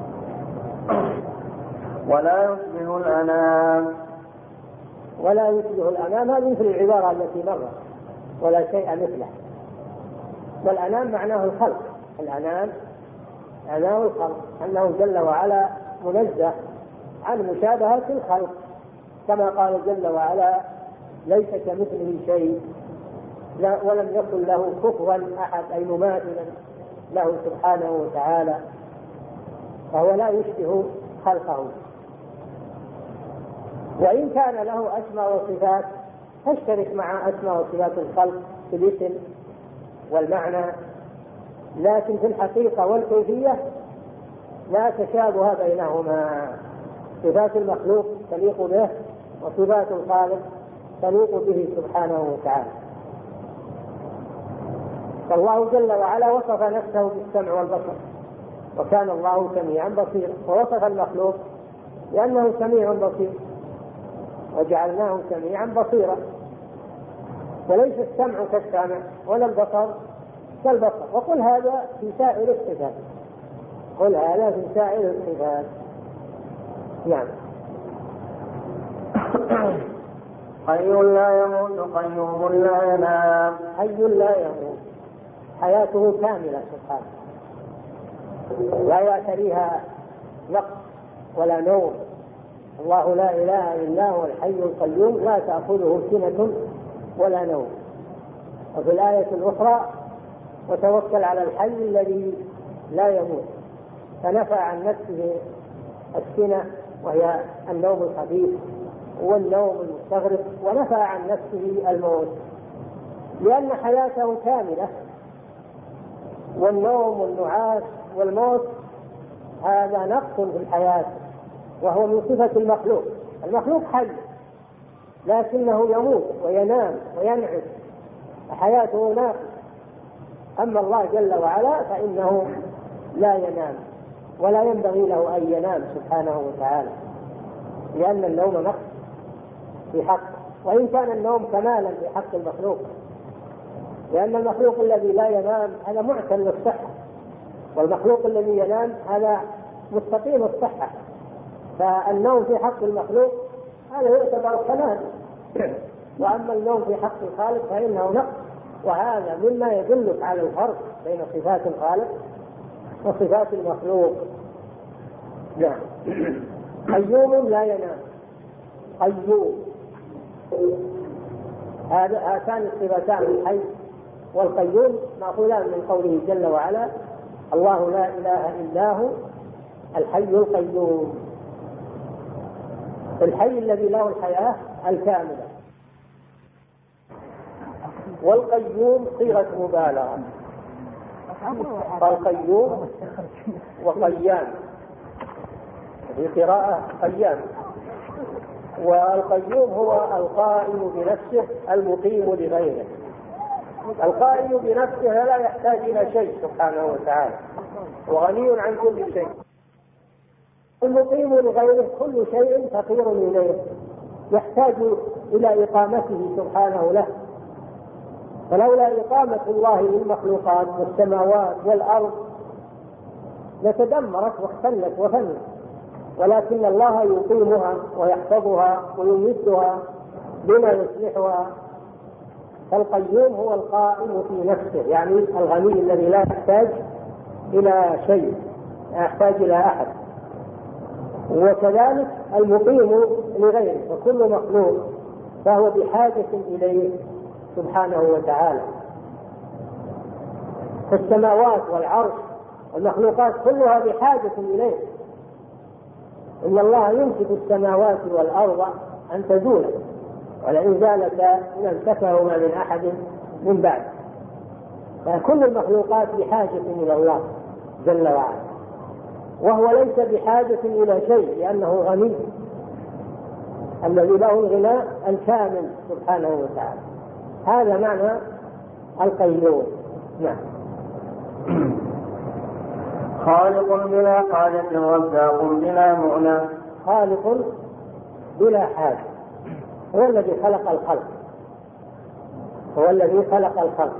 S1: ولا يشبه الأنام.
S2: ولا يشبه الأنام هذه مثل العبارة التي مرت، ولا شيء مثله. والأنام معناه الخلق، الأنام معناه الخلق، أنه جل وعلا منزه عن مشابهة الخلق، كما قال جل وعلا ليس كمثله شيء ولم يكن له كفوا أحد، أي مماثلا له سبحانه وتعالى، فهو لا يشبه خلقه. وإن كان له أسماء وصفات تشترك مع أسماء وصفات الخلق في الاسم والمعنى، لكن في الحقيقة والكيفية لا تشابه بينهما. صفات المخلوق تليق به، وصفات الخالق تليق به سبحانه وتعالى. فالله جل وعلا وصف نفسه بالسمع والبصر، وكان الله سميعا بصيرا، ووصف المخلوق لأنه سميع بصير، وجعلناه سميعا بصيرا. وليس السمع كالسمع ولا البصر كالبصر. وقل هذا في سائر الصفات، قل هذا في سائر الصفات. نعم.
S1: حي لا يموت قيوم لا ينام.
S2: حي لا يموت، حياته كاملة سبحانه، لا يعتريها نقص ولا نوم. الله لا إله إلا هو الحي القيوم لا تأخذه سنة ولا نوم. وفي الآية الأخرى وتوكل على الحي الذي لا يموت، فنفى عن نفسه السنة وهي النوم الخفيف والنوم المستغرق، ونفى عن نفسه الموت لأن حياته كاملة. والنوم والنعاس والموت هذا نقص في الحياة، وهو من صفة المخلوق. المخلوق حي لكنه يموت وينام وينعس، حياته ناقص. أما الله جل وعلا فإنه لا ينام ولا ينبغي له أن ينام سبحانه وتعالى، لأن النوم نقص في حقه، وإن كان النوم كمالا في حق المخلوق، لأن المخلوق الذي لا ينام هذا معتل الصحة، والمخلوق الذي ينام هذا مستقيم الصحة. فالنوم في حق المخلوق هذا يعتبر كمال، وأما النوم في حق الخالق فإنه نقص. وهذا مما يدلك على الفرق بين صفات الخالق وصفات المخلوق. نعم. قيوم لا ينام، قيوم، هاتان الصفتان الحي والقيوم مأخوذان من قوله جل وعلا الله لا إله إلا هو الحي القيوم، الحي الذي له الحياة الكاملة. والقيوم صيغة مبالغة، فالقيوم وقيام في قراءة قيام. والقيوم هو القائم بنفسه المقيم لغيره. القائم بنفسه لا يحتاج إلى شيء سبحانه وتعالى، وغني عن كل شيء. المقيم لغيره كل شيء فقير إليه، يحتاج إلى إقامته سبحانه له. فلولا إقامة الله للمخلوقات والسماوات والأرض لتدمرت واختلت وفنت، ولكن الله يقيمها ويحفظها ويمدها بما يصلحها. فالقيوم هو القائم في نفسه، يعني الغني الذي لا يحتاج إلى شيء، لا يحتاج إلى أحد. وكذلك المقيم لغيره، وكل مخلوق فهو بحاجة إليه سبحانه وتعالى. فالسماوات والعرش والمخلوقات كلها بحاجة إليه. إن الله يمسك السماوات والأرض أن تزولا ولئن زالتا لامسكهما من أحد من بعد. فكل المخلوقات بحاجة إلى الله جل وعلا، وهو ليس بحاجة إلى شيء لأنه غني، الذي له الغناء الكامل سبحانه وتعالى. هذا معنى القيوم. نعم.
S1: خالق بلا حاجة رزاق بلا مؤنة.
S2: خالق بلا حاجة، هو الذي خلق الخلق، هو الذي خلق الخلق،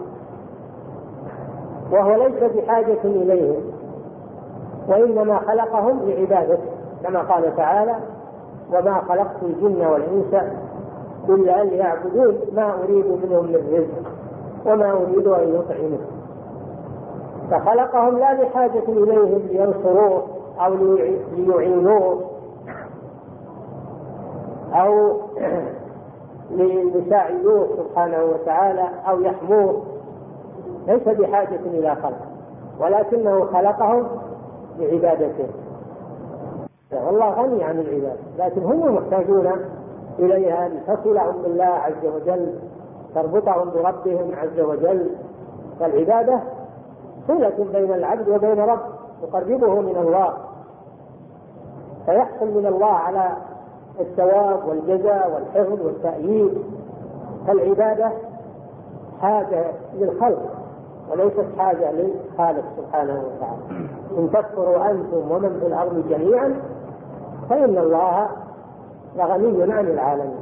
S2: وهو ليس بحاجة إليهم، وإنما خلقهم لعبادته، كما قال تعالى: وما خلقت الجن والإنس إلا أن يعبدون ما أريد منهم من رزق وما أريد أن يطعمون. فخلقهم لا لحاجة إليهم لينصروه أو ليعينوه أو ليساعدوه سبحانه وتعالى أو يحموه، ليس بحاجة إلى خلق، ولكنه خلقهم لعبادته. والله غني عن العباد، لكن هم محتاجون إليها لتصلهم بالله عز وجل، تربطهم بربهم عز وجل. فالعبادة صلة بين العبد وبين رب، تقربه من الله، فيحصل من الله على الثواب والجزاء والحفظ والتأييد. فالعبادة حاجة للخلق وليست حاجة للخالق سبحانه وتعالى. إن تكفروا أنتم ومن في الأرض جميعا فإن الله لغني عن العالمين.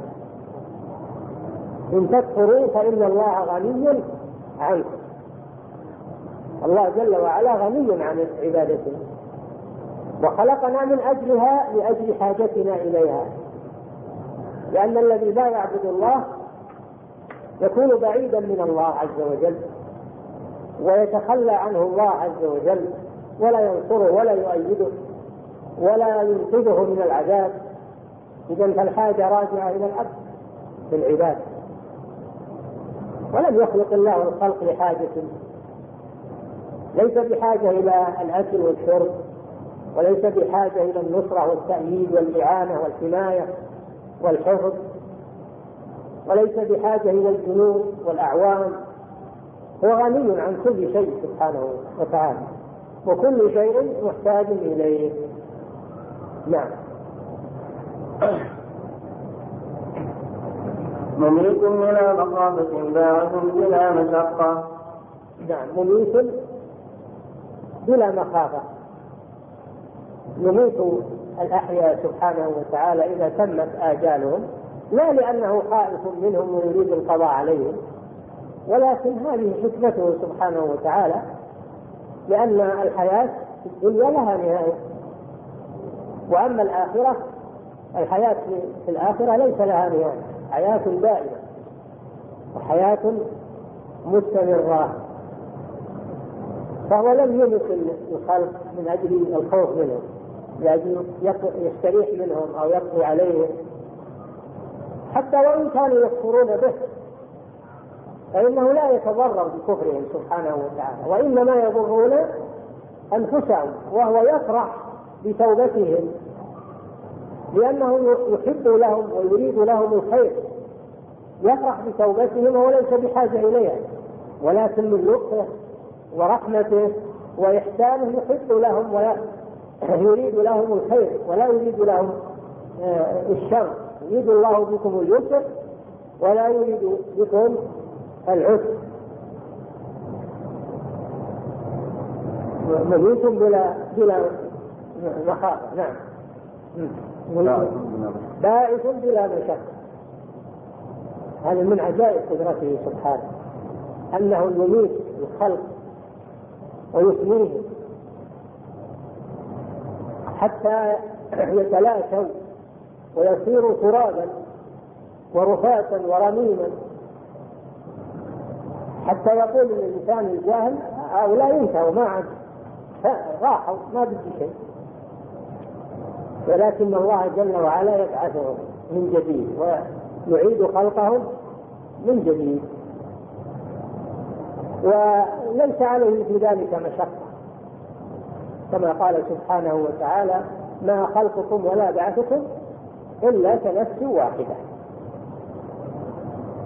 S2: إن تكفروا فإن الله غني عنكم. الله جل وعلا غني عن عبادتنا، وخلقنا من أجلها لأجل حاجتنا إليها، لأن الذي لا يعبد الله يكون بعيدا من الله عز وجل، ويتخلى عنه الله عز وجل، ولا ينصره ولا يؤيده ولا ينقذه من العذاب. إذن فالحاجة راجعة إلى العبد في العباد، ولم يخلق الله الخلق لحاجة، ليس بحاجة إلى الأكل والشرب، وليس بحاجة إلى النصرة والتأييد والإعانة والحماية والحفظ، وليس بحاجة إلى الجنود والأعوان. هو غني عن كل شيء سبحانه وتعالى، وكل شيء محتاج إليه. نعم.
S1: مميت بلا مخافة باعث بلا مشقة.
S2: نعم، مميت بلا مخافة، يميت الأحياء سبحانه وتعالى إذا تمت آجالهم، لا لأنه خائف منهم ويريد القضاء عليهم، ولكن هذه حكمته سبحانه وتعالى، لأن الحياة في الدنيا لها نهاية، وأما الآخرة الحياة في الآخرة ليس لها نهاية، حياة دائمة وحياة مستمرة. فهو لم يمت الخلق من أجل الخوف منهم، لأجل يستريح منهم أو يقضي عليهم، حتى وإن كانوا يكفرون به فإنه لا يتضرر بكفرهم سبحانه وتعالى، وإنما يضرون أنفسهم، وهو يفرح بتوبتهم لأنه يحب لهم ويريد لهم الخير، يفرح بتوبتهم وليس بحاجة إليها، ولكن من لطفه ورحمته وإحسانه يحب لهم ويريد لهم الخير ولا يريد لهم الشر. يريد الله بكم اليسر ولا يريد بكم العسر. مميت بلا مخافة. نعم. باعث بلا مشقة. هذا من عجائب قدرته سبحانه، أنه يميت الخلق ويفنيهم حتى يتلاشوا ويصيروا ترابا ورفاتا ورميما، حتى يقول الإنسان الجاهل هؤلاء انتهوا ما عاد راحوا ما بدي شيء، ولكن الله جل وعلا يبعثهم من جديد ويعيد خلقهم من جديد، وليس عليه في ذلك مشقة، كما قال سبحانه وتعالى: ما خلقكم ولا بعثكم إلا كنفس واحدة.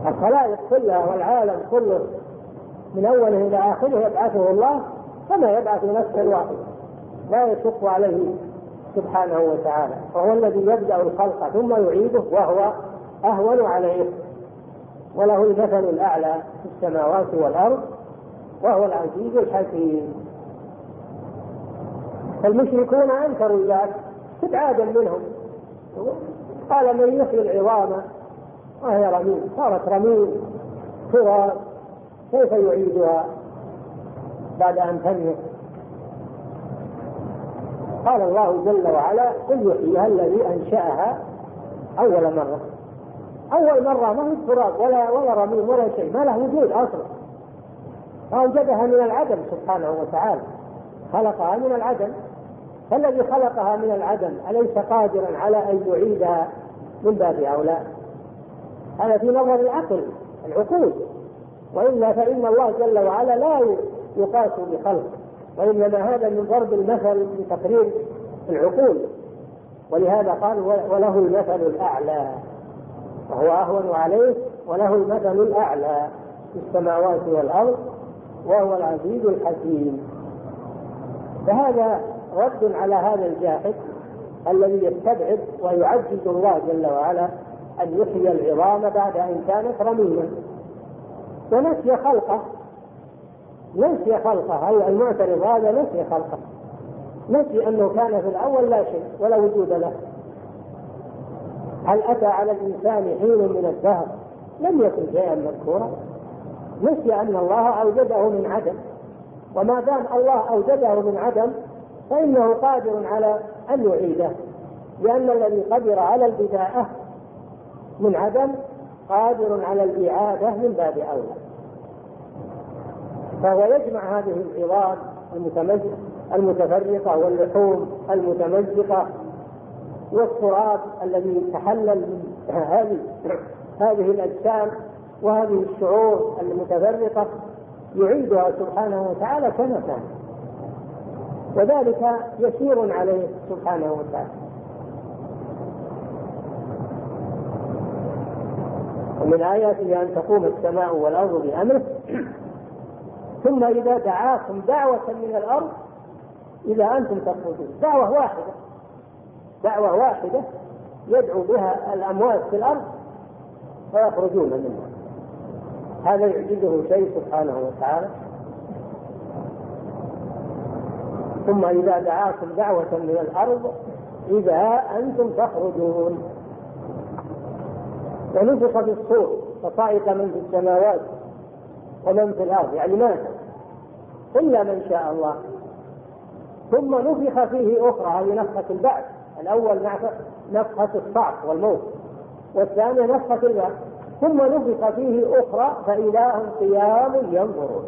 S2: الخلائق كلها والعالم كله من أوله إلى آخره يبعثه الله كما يبعث نفسا واحدة لا يشق عليه سبحانه وتعالى، وهو الذي يبدأ الخلق ثم يعيده وهو أهون عليه، وله المثل الأعلى في السماوات والأرض وهو العزيز الحكيم. فالمشركون أنكروا ذلك استبعادا منهم، قال من يحيي العظام وهي رميم، صارت رميم تراب كيف يعيدها بعد أن تنمو؟ قال الله جل وعلا قل يحييها الذي أنشأها أول مرة. أول مرة ما هي تراب ولا رميم ولا شيء، ما له وجود أصلا، فأوجدها من العدم سبحانه وتعالى، خلقها من العدم. فالذي خلقها من العدم أليس قادرا على أن يعيدها من باب أولى؟ هذا في نظر العقول، وإلا فإن الله جل وعلا لا يقاس بخلق، وإنما هذا من ضرب المثل لتقرير العقول. ولهذا قال وله المثل الأعلى، وهو أهون عليه، وله المثل الأعلى في السماوات والأرض وهو العزيز الحكيم. فهذا رد على هذا الجاحد الذي يستبعد ويعجز الله جل وعلا أن يحيي العظام بعد أن كانت رميما، ونسي خلقه. المعترض هذا نسي خلقه، نسي أنه كان في الأول لا شيء ولا وجود له. هل أتى على الإنسان حين من الدهر لم يكن شيئا مذكورا؟ نسي أن الله أوجده من عدم، وما دام الله أوجده من عدم فإنه قادر على أن يعيده، لأن الذي قدر على البداءة من عدم قادر على الإعادة من باب أولى. فهو يجمع هذه العظام المتفرقة واللحوم المتمزقة والتراب الذي تحلل من هذه الأجسام وهذه الشعور المتفرقة، يعيدها سبحانه وتعالى كما كان، وذلك يسير عليه سبحانه وتعالى. ومن آياته أن تقوم السماء والأرض بأمره ثم إذا دعاكم دعوة من الأرض إذا أنتم تخرجون. دعوة واحدة يدعو بها الأموات في الأرض فيخرجون منها. هذا يعجزه شيء سبحانه وتعالى. ثم إذا دعاكم دعوة من الأرض إذا أنتم تخرجون. ونفخ في الصور فصعق من في السماوات ومن في الأرض، يعني مات إلا من شاء الله. ثم نفخ فيه أخرى، هذه نفخة البعث. الأول نفخة الصعق والموت، والثانية نفخة البعث. ثم نفخ فيه أخرى فإذا هم قيام ينظرون.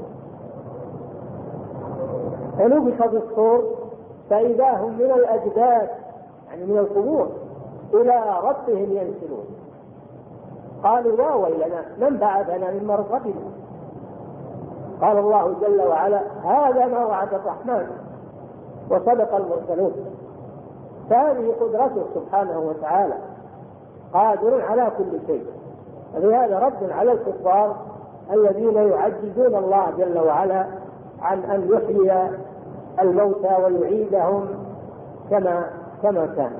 S2: ونفخ في الصور فإذا هم من الأجداث، يعني من القبور، إلى ربهم ينسلون. قالوا يا ويلنا من بعثنا من مرقدنا. قال الله جل وعلا هذا ما وعد الرحمن وصدق المرسلون. فهذه قدرته سبحانه وتعالى، قادر على كل شيء. فلهذا رد على الكفار الذين يعجزون الله جل وعلا عن أن يحيي الموتى ويعيدهم كما كان.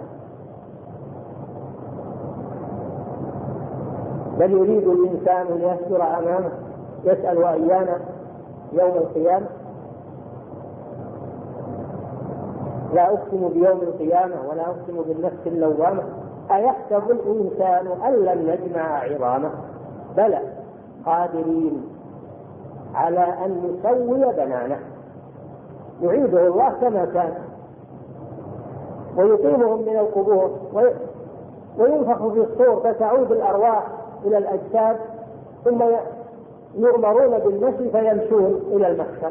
S2: بل يريد الإنسان أن يهجر أمامه يسأل أيان يوم القيامة. لا أقسم بيوم القيامة ولا أقسم بالنفس اللوامة أيحسب الإنسان أن لن نجمع عظامه بلى قادرين على أن نسوي بنانه. يعيده الله كما كان ويقيمهم من القبور وينفخ في الصور فتعود الأرواح إلى الأجساد، ثم يؤمرون بالمشي فيمشون إلى المحشر،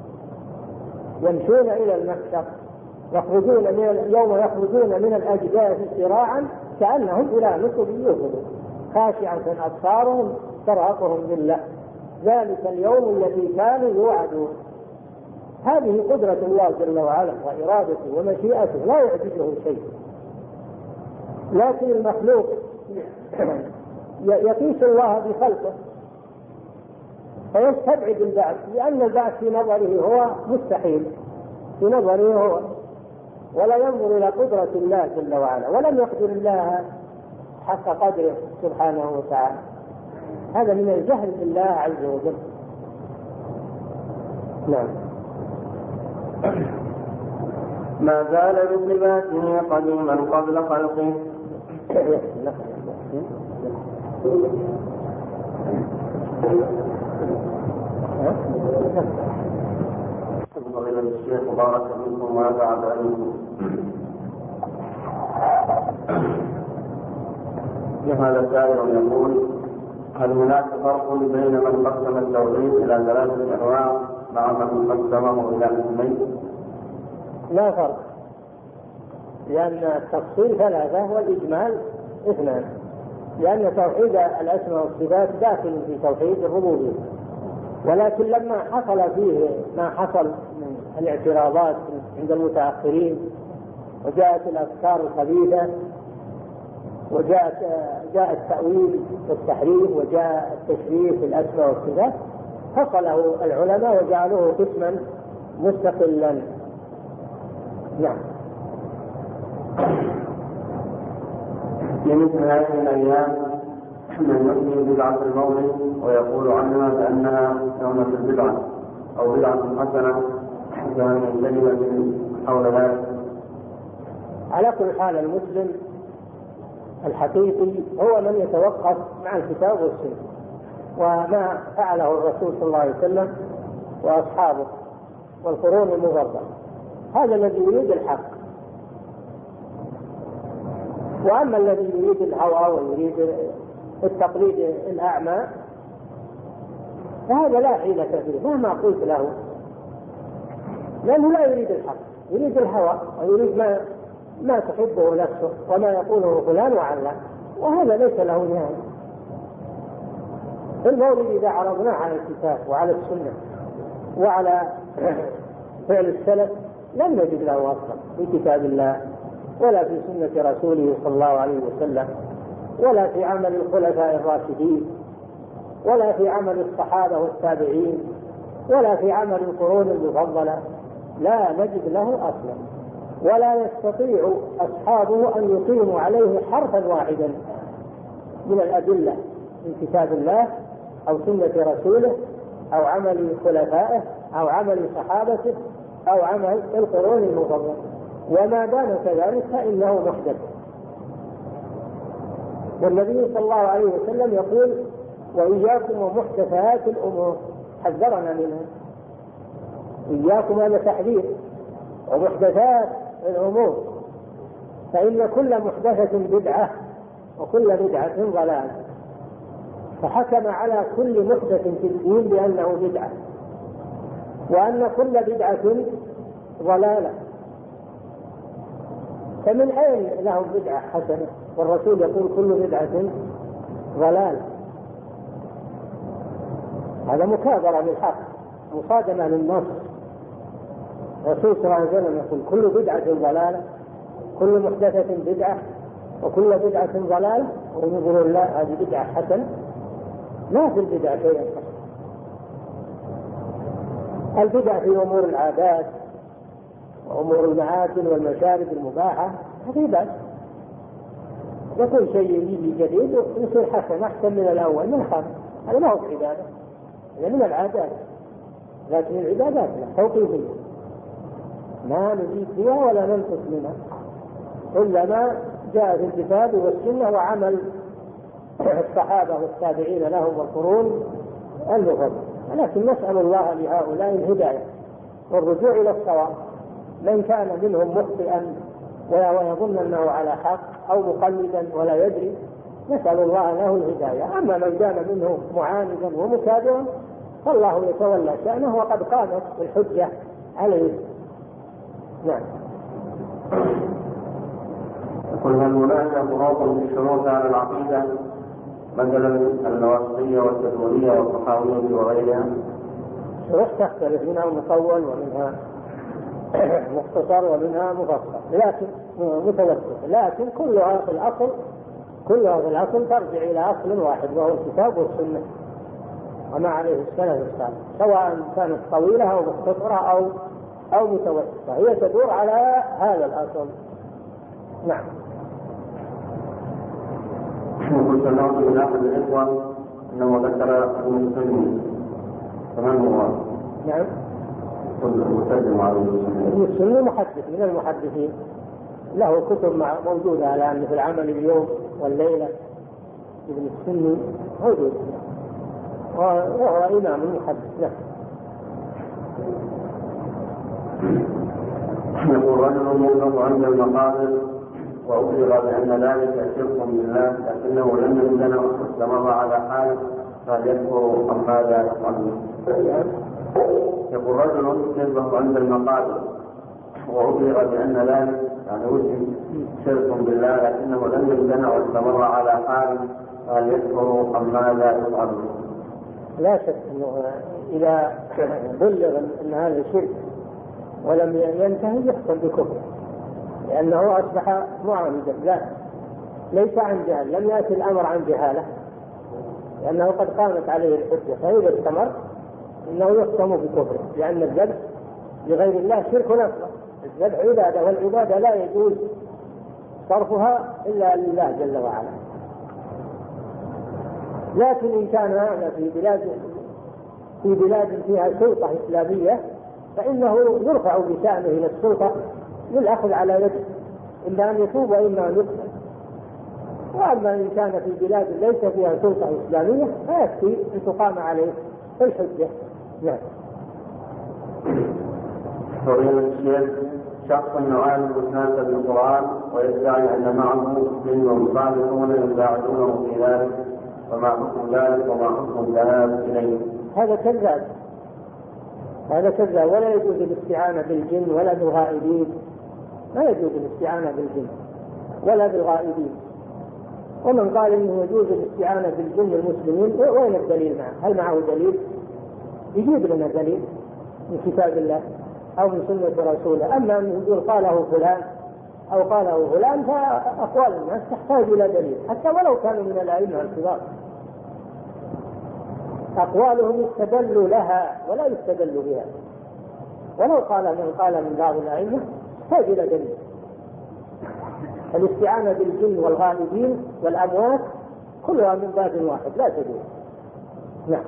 S2: يوم يخرجون من الأجداث سراعا كأنهم إلى نصب يوفدون خاشعة أبصارهم ترهقهم ذلة ذلك اليوم الذي كانوا يوعدون. هذه قدرة الله جل وعلا وإرادته ومشيئته، لا يعجزه شيء. لكن المخلوق يقيس الله بخلقه فيستبعد البعث، لأن البعث في نظره هو مستحيل، في نظره هو، ولا ينظر إلى قدرة الله جل وعلا، ولم يقدر الله حق قدره سبحانه وتعالى. هذا من الجهل بالله عز وجل. نعم.
S1: ما زال بصفاته قديما قبل خلقه. الشيخ بارك فيكم ونفع بعلمكم. هذا سائل يقول: هل هناك فرق بين من قسم التوحيد إلى 3 أنواع مع من قسمه إلى قسمين؟
S2: لا فرق، لأن التفصيل 3 والإجمال 2، لأن توحيد الأسماء والصفات داخل في توحيد الربوبية، ولكن لما حصل فيه ما حصل من الاعتراضات عند المتأخرين، وجاءت الأفكار الخبيثة، جاء التأويل والتحريف، وجاء التشريف في الأسماء والصفات، فصله العلماء وجعلوه قسما مستقلا. نعم.
S1: في مثل هذه الأيام من يحيي بدعة المولد ويقول عنها بأنها نومة البدعة أو بدعة حسنة، من كلمة حول ذلك.
S2: على كل حال المسلم الحقيقي هو من يتوقف مع الكتاب والسنة، وما فعله الرسول صلى الله عليه وسلم وأصحابه والقرون المفضلة، هذا الذي يريد الحق. وأما الذي يريد الهوى ويريد التقليد الأعمى فهذا لا حيلة فيه مهما قلت له، لأنه لا يريد الحق، يريد الهوى ويريد ما تحبه نفسه وما يقوله فلان وعلان، وهذا ليس له نهاية. المولد إذا عرضناه على الكتاب وعلى السنة وعلى فعل السلف لم نجد له أصلا في كتاب الله ولا في سنة رسوله صلى الله عليه وسلم، ولا في عمل الخلفاء الراشدين، ولا في عمل الصحابة والتابعين، ولا في عمل القرون المفضلة، لا نجد له أصلا، ولا يستطيع أصحابه أن يقيموا عليه حرفا واحدا من الأدلة من كتاب الله أو سنة رسوله أو عمل خلفائه أو عمل صحابته أو عمل القرون المفضلة، وما دام كذلك فإنه محدث. والنبي صلى الله عليه وسلم يقول: وإياكم ومحدثات الأمور، حذرنا منها. إياكم هذا تحذير، ومحدثات الأمور، فإن كل محدثة بدعة وكل بدعة ضلالة، فحكم على كل محدث في الدين بأنه بدعة، وأن كل بدعة ضلالة. فمن أين له بدعة حسنة؟ والرسول يقول: كل بدعة ضلالة. هذا مكابرة للحق، مصادمة للنص. الرسول صلى الله عليه وسلم يقول: كل بدعة ضلالة، كل محدثة بدعة، وكل بدعة ضلالة، ونقول: لا، هذه بدعة حسنة. ما في البدعة شيئا حسن. البدع في أمور العادات وأمور المآكل والمشارب المباحة هذه بس، يكون شيء يجي جديد ويصير حسن أحسن من الأول من خمس، هذا ما هو عبادة، هذا من العادات. لكن العبادات لا توقيفية، ما نزيد فيها ولا ننقص منها إلا ما جاء في الكتاب والسنة وعمل الصحابة والتابعين لهم والقرون المفضلة. لكن نسأل الله لهؤلاء الهداية والرجوع إلى الصواب. من كان منهم مخطئا ويظن أنه على حق أو مقلدا ولا يدري نسأل الله له الهداية. أما من كان منه معاندا ومكابرا فالله يتولى شأنه وقد قامت الحجة عليه. نعم.
S1: يقول: هل هناك فروق في الشروط على العقيدة مثلا النواصبية والتدمرية والصحاوية وغيرها؟
S2: شروط تختلف، منها مطول ومنها مختصر ومنها مفصل، لكن متوسط، لكن كلها في الأصل كلها في الأصل ترجع إلى أصل واحد وهو الكتاب والسنة وما عليه السلف الصالح، سواء كانت طويلة أو مختصرة أو متوسطة، هي تدور على هذا الأصل. نعم.
S1: وقلت النوم من أحد الإخوة أنه ذكر المسلمين فمن هو؟
S2: نعم.
S1: المسلم على
S2: المسلم محدث من المحدثين، له كتب موجودة الآن في العمل اليوم والليلة، ابن السني موجود وهو إمام محدث.
S1: يقول رجل يوقف عند المقابر وأخبر بأن ذلك شرك بالله لكنه لم يمتنع واستمر على حاله فهل يكفر أم ماذا يفعل؟ يقول رجل يوقف عند المقابر وأخبر بأن ذلك وجه شرك بالله لكنه لم يمتنع واستمر على حاله فهل يكفر أم ماذا يفعل؟
S2: لا شك أنه إذا بلغ أن هذا شرك ولم ينتهي يحكم بكفر، لأنه أصبح معاندا، لا ليس عن جهل، لم يأتي الأمر عن جهالة، لأنه قد قامت عليه الحجة، فإذا استمر إنه يحكم بكفره، لأن الذبح لغير الله شرك أكبر. الذبح عبادة، والعبادة لا يجوز صرفها إلا لله جل وعلا. لكن إن كان هذا في بلاد فيها سلطة إسلامية فإنه يرفع بشأنه إلى السلطة للأخذ على يده، إما أن يتوب وإما أن يقتل. وأما إن كان في بلاد ليس فيها سلطة إسلامية فيكفي أن تقام عليه الحجة. نعم.
S1: فضيلة الشيخ، شخص يعالج الناس بالقرآن ويدعي أن معه جن صالحون يساعدونه في ذلك، وما حكم ذلك وما حكم الذهاب إليه؟
S2: هذا كذاب، ولا يجوز الاستعانة بالجن ولا بالغائبين، لا يجوز الاستعانة بالجن ولا بالغائبين. ومن قال إنه يجوز الاستعانة بالجن المسلمين وين الدليل معه؟ هل معه دليل؟ يجيب لنا دليل من كتاب الله أو من سنة رسوله. أما أن يقول قاله فلان أو قاله فلان فأقوال الناس تحتاج إلى دليل، حتى ولو كانوا من الأئمة الكبار أقوالهم يستدل لها ولا يستدل بها، ولو قال من بعض الأئمة تحتاج إلى دليل. الاستعانة بالجن والغائبين والأموات كلها من باب واحد لا تجوز. نعم.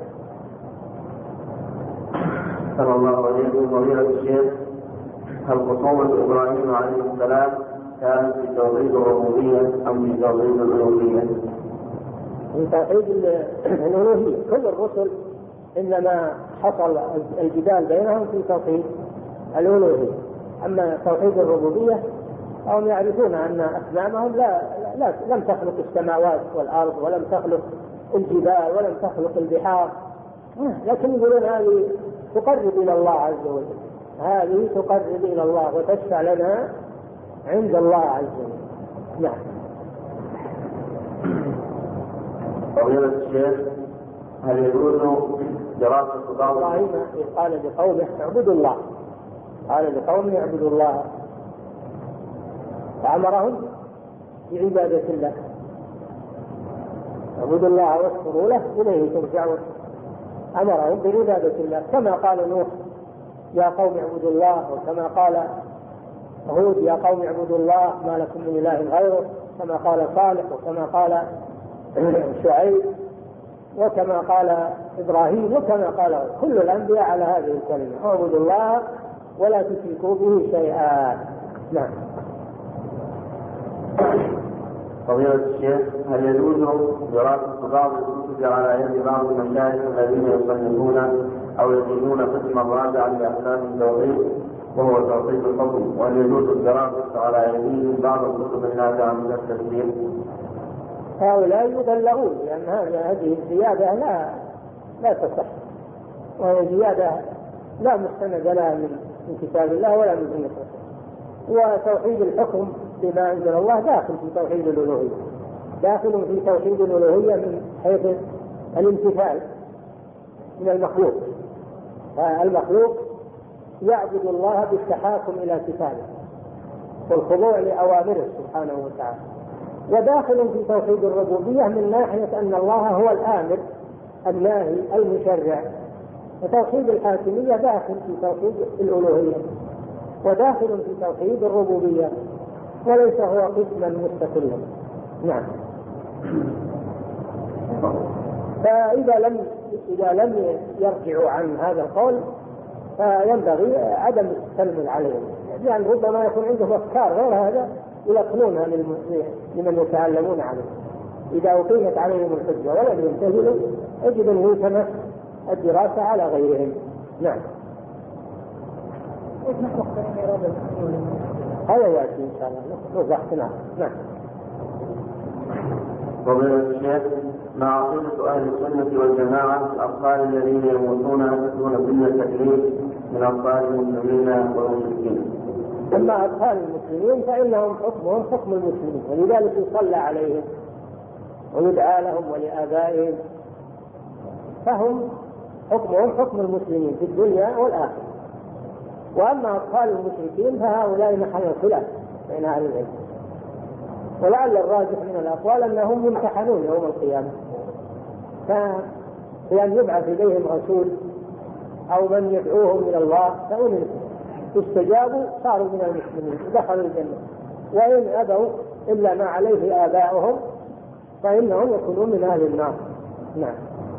S1: صلى الله عليه وسلم. الشيخ، هل خصومة إبراهيم عليه السلام كانت في توحيد الربوبية أم في توحيد الألوهية؟
S2: من توحيد الألوهية. كل الرسل إنما حصل الجدال بينهم في توحيد الألوهية. أما توحيد الربوبية هم يعرفون أن أصنامهم لم تخلق السماوات والأرض ولم تخلق الجبال ولم تخلق البحار، لكن يقولون هذه تقرب إلى الله عز وجل، هذه تقرب إلى الله وتشفع لنا عند الله عز وجل. نعم.
S1: فضيلة الشيخ، هل يجوز دراسة بعض
S2: إبراهيم قال لقومه اعبدوا الله، قال لقومه اعبدوا الله، فأمرهم بعبادة الله، اعبدوا الله واشكروا له إليه ترجعون. أمرهم بعبادة الله كما قال نوح يا قوم اعبدوا الله، وكما قال هود يا قوم اعبدوا الله ما لكم من إله غيره، كما قال صالح، وكما قال شعيب، وكما قال إبراهيم، وكما قال كل الأنبياء على هذه الكلمة اعبدوا الله ولا تشركوا به شيئا. نعم.
S1: فضيلة الشيخ، هل يجوز دراسة بعض الكتب على يد بعض المشايخ الذين يصنفون أو يقيمون قسما رابعا لأقسام التوحيد وهو توحيد الحكم، وهل يجوز الدراسة على يديهم بعض الكتب النافعة من التفسير؟
S2: هؤلاء يبلغون، لأن هذه الزيادة لا تصح، وهي زيادة لا مستند لها من كتاب الله ولا من سنة رسوله. وتوحيد الحكم بما أنزل الله داخل في توحيد الألوهية، داخل في توحيد الألوهية من حيث الامتثال من المخلوق. فالمخلوق يعبد الله بالتحاكم إلى كتابه والخضوع لأوامره سبحانه وتعالى، وداخل في توحيد الربوبية من ناحية أن الله هو الآمر الناهي المشرع، وتوحيد الحاكمية داخل في توحيد الألوهية وداخل في توحيد الربوبية، وليس هو قسما مستقلا. نعم. فإذا لم يرجعوا عن هذا القول فينبغي عدم التسلم عليهم، لأن ربما يكون عندهم أفكار غير هذا يلقنونها لمن يتعلمون عنه. إذا أقيمت عليهم الحجة ولم ينتهوا يجب أن يلتمس الدراسة على غيرهم. نعم. هذا يأتي إن شاء الله نوضح. نعم.
S1: ومن الشيخ مع عقيدة أهل السنة والجماعة الأبطال الذين يموتون يكون كل التكليف من أبطال المسلمين والمشركين.
S2: أما أبطال المسلمين فإنهم حكمهم حكم المسلمين، ولذلك يصلى عليهم ويدعى لهم ولآبائهم، فهم حكمهم حكم المسلمين في الدنيا والآخرة. وأما أطفال المشركين فهؤلاء محل الخلاف بين أهل العلم، ولعل الراجح من الأقوال أنهم يمتحنون يوم القيامة، فلأن يبعث إليهم رسول أو من يدعوهم إلى الله فإن استجابوا صاروا من المسلمين ودخلوا الجنة، وإن أبوا إلا ما عليه آباؤهم فإنهم يكونون من أهل النار. نعم.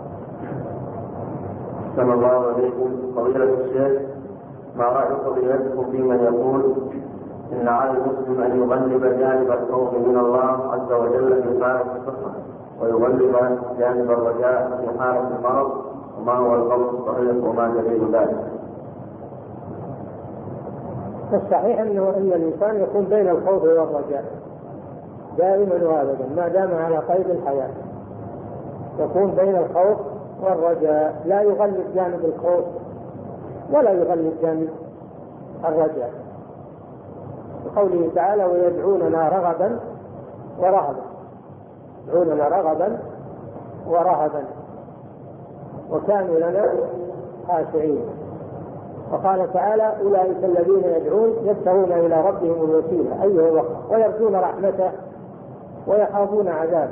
S1: صلى الله عليكم. فضيلة الشيخ ما رأي فضيلتكم في من يقول إن على المسلم أن يغلب جانب الخوف من الله عز وجل في حالة الصحة ويغلب جانب الرجاء في حالة المرض، وما هو القول الصحيح وما دليل ذلك؟
S2: الصحيح أن الإنسان يكون بين الخوف والرجاء دائما وابدا ما دام على قيد الحياة، يكون بين الخوف والرجاء، لا يغلب جانب الخوف ولا يغلب جانب الرجاء، بقوله تعالى ويدعوننا رغبا ورهبا، يدعوننا رغبا ورهبا وكانوا لنا خاشعين. وقال تعالى أولئك الذين يدعون يبتغون إلى ربهم الوسيلة أيها الوقت ويرجون رحمته ويخافون عذابه.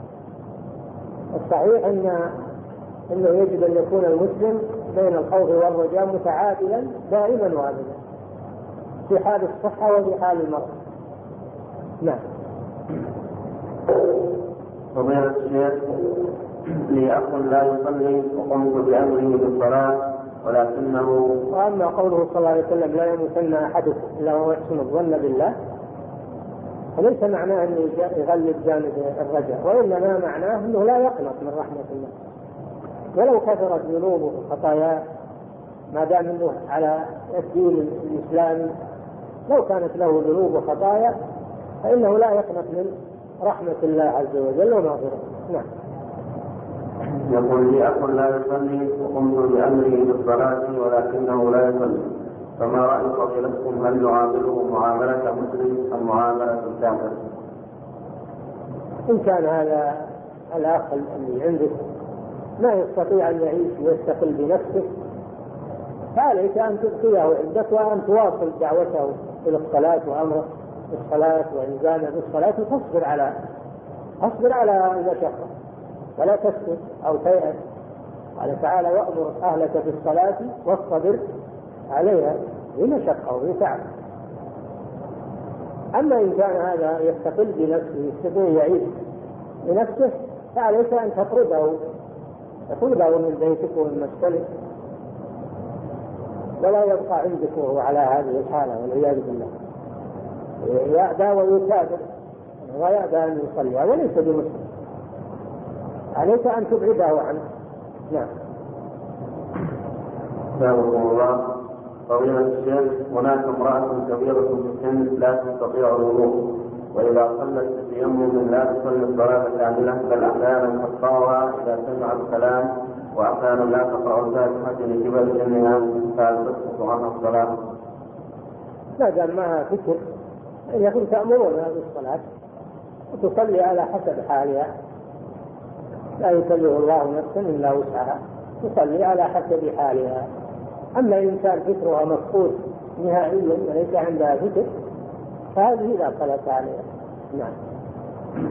S2: الصحيح أنه يجب أن يكون المسلم بين الخوف والرجاء متعادلا دائما وابدا في حال الصحة وفي حال المرض. نعم.
S1: فضيلة الشيخ لي أخ لا يصلي وقمت بأمره بالصلاة ولكنه.
S2: وأما قوله صلى الله عليه وسلم لا يموتن أحدكم إلا وهو يحسن الظن بالله، فليس معناه أنه يغلب جانب الرجاء، وإنما معناه أنه لا يقنط من رحمة الله ولو كثرت ذنوبه وخطاياه، ما دام أنه على الدين الإسلامي لو كانت له ذنوب وخطايا فإنه لا يقنط من رحمة الله عز وجل ومغفرته. نعم.
S1: يقول لي أخ لا يصلي وقمت بأمره بالصلاة ولكنه لا يصلي، فما رأي فضيلتكم هل يعامله معاملة مسلم أم معاملة الكافر؟
S2: إن كان هذا الأخ اللي عندك ما يستطيع أن يعيش ويستقل بنفسه فعليك أن تبقيه عندك وأن تواصل دعوته إلى الصلاة وأمره بالصلاة وإنزاله بالصلاة وتصبر على المشقة ولا تسكت أو تيأس. قال تعالى وأمر أهلك بالصلاة واصطبر عليها بمشقة وبتعب. أما إن كان هذا يستقل بنفسه يستطيع يعيش بنفسه فعليك أن تطرده من بيتك ومن مسكنك ولا يبقى عندك وهو على هذه الحالة والعياذ بالله، يأبى ويكابر ويأبى أن يصلي وليس بمسلم، عليك أن تبعده عنه. نعم.
S1: سلام الله. فضيلة الشيخ هناك امرأة كبيرة في السن لا تستطيع الوضوء، وإذا صلت بتيمم لا تصلي الصلاة كاملة بل أحيانا تقطعها إذا سمع الكلام وأحيانا لا تقرأ الفاتحة لكبر سنها، فهل تسقط عنها الصلاة؟
S2: لا دام معها فكر أن يكون تأمرونها بالصلاة وتصلي على حسب حالها، لا يكلف الله نفسا إلا وسعها، تصلي على حسب حالها. أما إن كان فكرها مفقود نهائيا وليس عندها فكر فهذه لا صلاة عليها. نعم.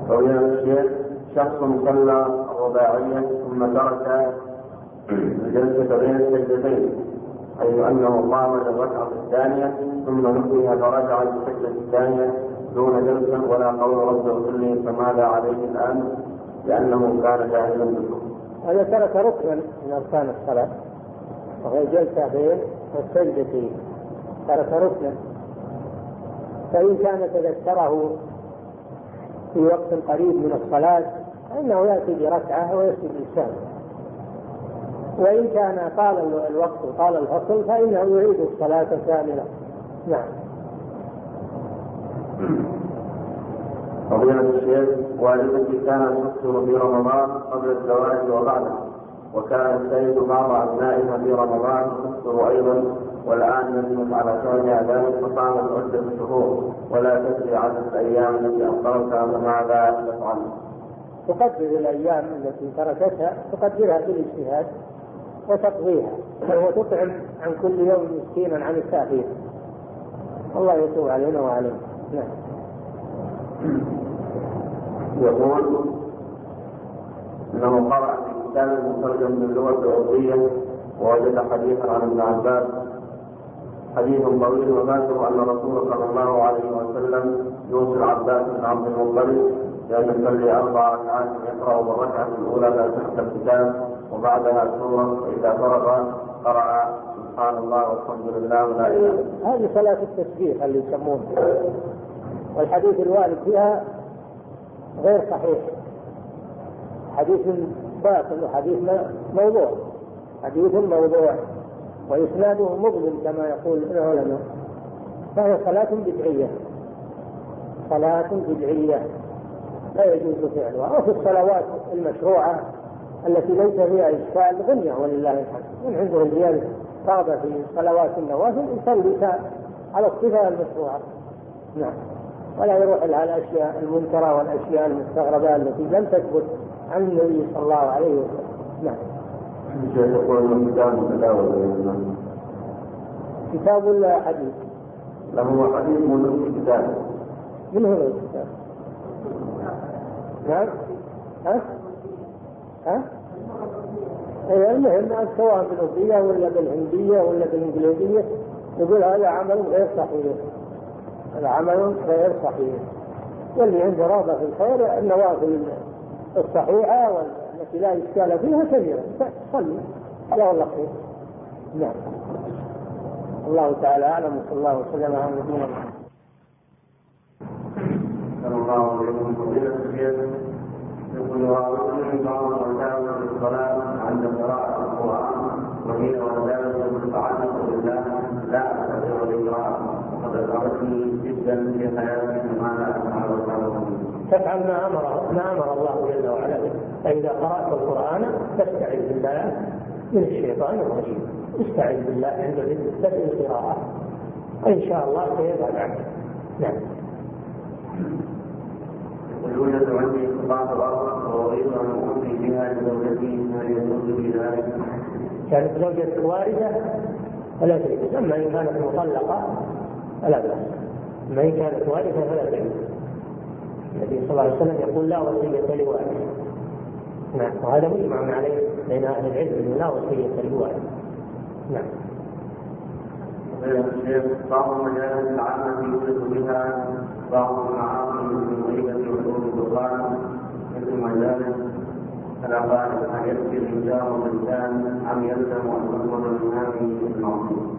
S1: وبين الشيخ شخص صلى رباعية ثم ترك الجلسة بين السجدتين، أي أنه قام للركعة الثانية ثم نسي فرجع للسجدة الثانية دون جلسة ولا قول رب اغفر لي، فماذا عليه الآن لأنه كان جاهلا بالكفر؟
S2: هذا ترك ركنا من أركان الصلاة وهي الجلسة بين السجدتين، ترك ركنا، فإن كان تذكره في وقت قريب من الصلاة فإنه يأتي بركعة ويسجد للسهو، وإن كان طال الوقت وطال الفصل فإنه يعيد الصلاة كاملة. نعم.
S1: فضيلة الشيخ، والدتي كانت تفطر في رمضان قبل الزواج وبعده، وكانت تجد بعض أبنائها في رمضان تفطر أيضا، والآن ندمت على فعلها ذلك فصامت عدة شهور ولا تدري عدد الأيام التي أفطرتها، فماذا تفعل؟
S2: تقدر الأيام التي تركتها، تقدرها بالاجتهاد وتقضيها، وتطعم عن كل يوم مسكينا عن التأخير. الله يتوب علينا وعلينا. نعم.
S1: يقول انه قرأ في كتاب مترجم باللغة الأوروبية ووجد حديثا عن ابن عباس، حديث طويل وذاكر أن الرسول صلى الله عليه وسلم يوصي العباس بن عبد المطلب بأن يصلي 4 ركعات يقرأ بالركعة الأولى فاتحة الكتاب وبعدها سورة، فإذا فرغ قرأ سبحان الله والحمد لله ولا إله إلا الله.
S2: هذه صلاة التسبيح اللي يسمونها، والحديث الوارد فيها غير صحيح، حديث باطل وحديث موضوع، حديث موضوع وإسناده مظلم كما يقول العلماء، فهي صلاة بدعية، صلاة بدعية لا يجوز فعلها. وفي الصلوات المشروعة التي ليس فيها إشكال غنية ولله الحمد، من عنده الرجال رغبة في صلوات النوافل يصلي على الصفة المشروعة. نعم. ولا يروح إلى الأشياء المنكرة والأشياء المستغربة التي لم تثبت عن النبي صلى الله عليه وسلم. نعم. كتاب ولا حديث؟
S1: له حديث من الكتاب.
S2: من هو الكتاب؟ نعم. المهم سواء بالأوروبية ولا بالهندية ولا بالإنجليزية يقول هذا عمل غير صحيح، هذا عمل غير صحيح. واللي عنده رغبة في الخير النوافل الصحيحة والتي لا إشكال فيها كثيرة صلي يا الله خير. نعم. الله تعالى أعلم، وصلى الله وسلم على نبينا محمد.
S1: صلى الله عليه وسلم. يقول وأقول بعض الأركان في الصلاة عند قراءة القرآن وهي وذلك متعلق بالله لا أستطيع الإقراء، وقد أدركني جدا في حياتي ما لا أفعل وأفعله.
S2: تفعل ما أمر الله جل وعلا به، فإذا قرأت القرآن فاستعذ بالله من الشيطان الرجيم، استعذ بالله عند بدء القراءة وإن شاء الله سيذهب عنك. نعم.
S1: يوجد عندي قطعة الأرض وأريد أن أوصي بها لزوجتي ما يجوز في ذلك.
S2: كانت زوجة واردة فلا تجوز، أما إن كانت مطلقة فلا بأس، أما إن كانت واردة فلا تجوز. النبي صلى الله عليه وسلم يقول لا وصية لوارث. نعم. وهذا مجمع عليه بين أهل العلم أنه لا وصية لوارث. نعم.
S1: بعض المجالس العامة يوجد بها بعض المعاصي من غيبة وحدود القرآن مثل مجالس الأقارب، هل يكفي الإنكار والإنسان أم يلزم أن يكون الإمام المعصوم؟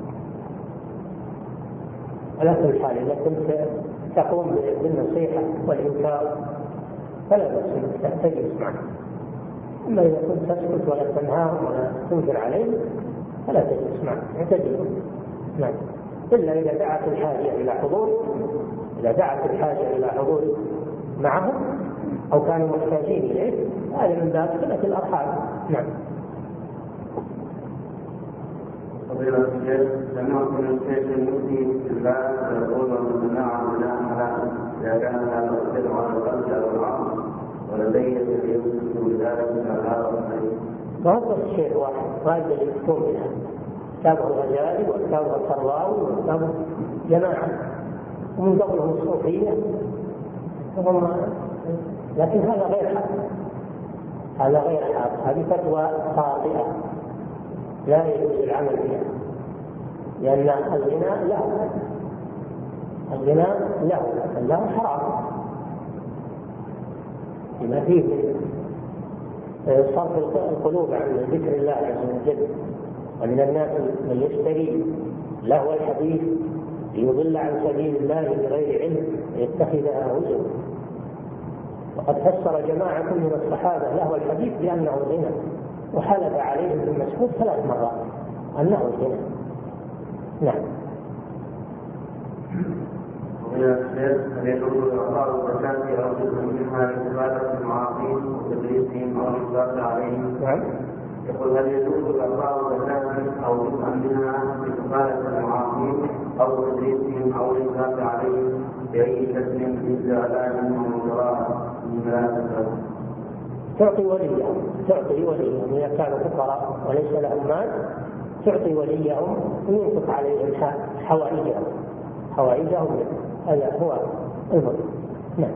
S2: على كل حال إذا كنت تقوم بالنصيحة والإنكار فلا بأس أنك تجلس معه، أما إذا كنت تسكت ولا تنهار ولا تنكر عليه فلا تجلس معه، اعتذر. نعم. إلا إذا دعت الحاجة إلى حضور، إذا دعت الحاجة إلى حضور معهم أو كانوا محتاجين إليه هذا من باب صلة الأرحام. نعم.
S1: فضيلة الشيخ، سمعت من الشيخ المفتي بالله يقول والجماعة بناء على إذا كان هذا يؤثر على القلب أو العقل ولدي يمسك بذلك من هذا الخير.
S2: ما هو الشيء واحد هذا اللي يكتب منها كتابه الغزالي وكتابه القرضاوي وكتابه جماعة ومن قبلهم الصوفية وهم لكن هذا غير حق، هذا غير حق، هذه فتوى خاطئة لا يجوز العمل بها، لأن الغناء له، الغناء له حرام بما فيه صرف القلوب عن ذكر الله عز وجل. ومن الناس من يشتري لهو الحديث ليضل عن سبيل الله بغير علم يتخذها هزوا. وقد فسر جماعة من الصحابة لهو الحديث بأنه غنى، وحلف عليهم ابن مسعود 3 مرات أنه غنى. نعم.
S1: هل يجوز إعطاء الزكاة أو جزء منها لعبادة المعاصين وتدريسهم أو الإنفاق عليهم؟
S2: نعم.
S1: يقول هل يجوز إعطاء الزكاة أو جزء منها لعبادة المعاصين أو تدريسهم أو الإنفاق عليهم بأي شكل مثل إعلان أو قراءة من ثلاثة؟
S2: تعطي وليهم إذا كانوا فقراء وليس لهم مال، تعطي وليهم وينفق عليهم حوائجهم. هذا هو المهم. نعم.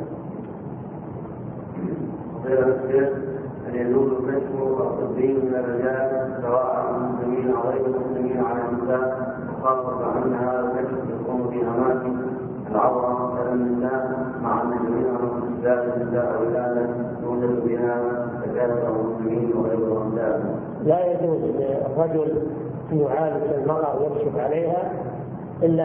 S1: أن يجوز النشر والتدبير من الرجال سواء المسلمين أو غير المسلمين على النساء، وخاصة أن هذا النشر يكون في أماكن العورة كالنساء، مع أن جميع النساء أولادا يوجد بها تكاثر المسلمين وغير الرجال.
S2: لا يجوز الرجل أن يعالج المرأة ويكشف عليها إلا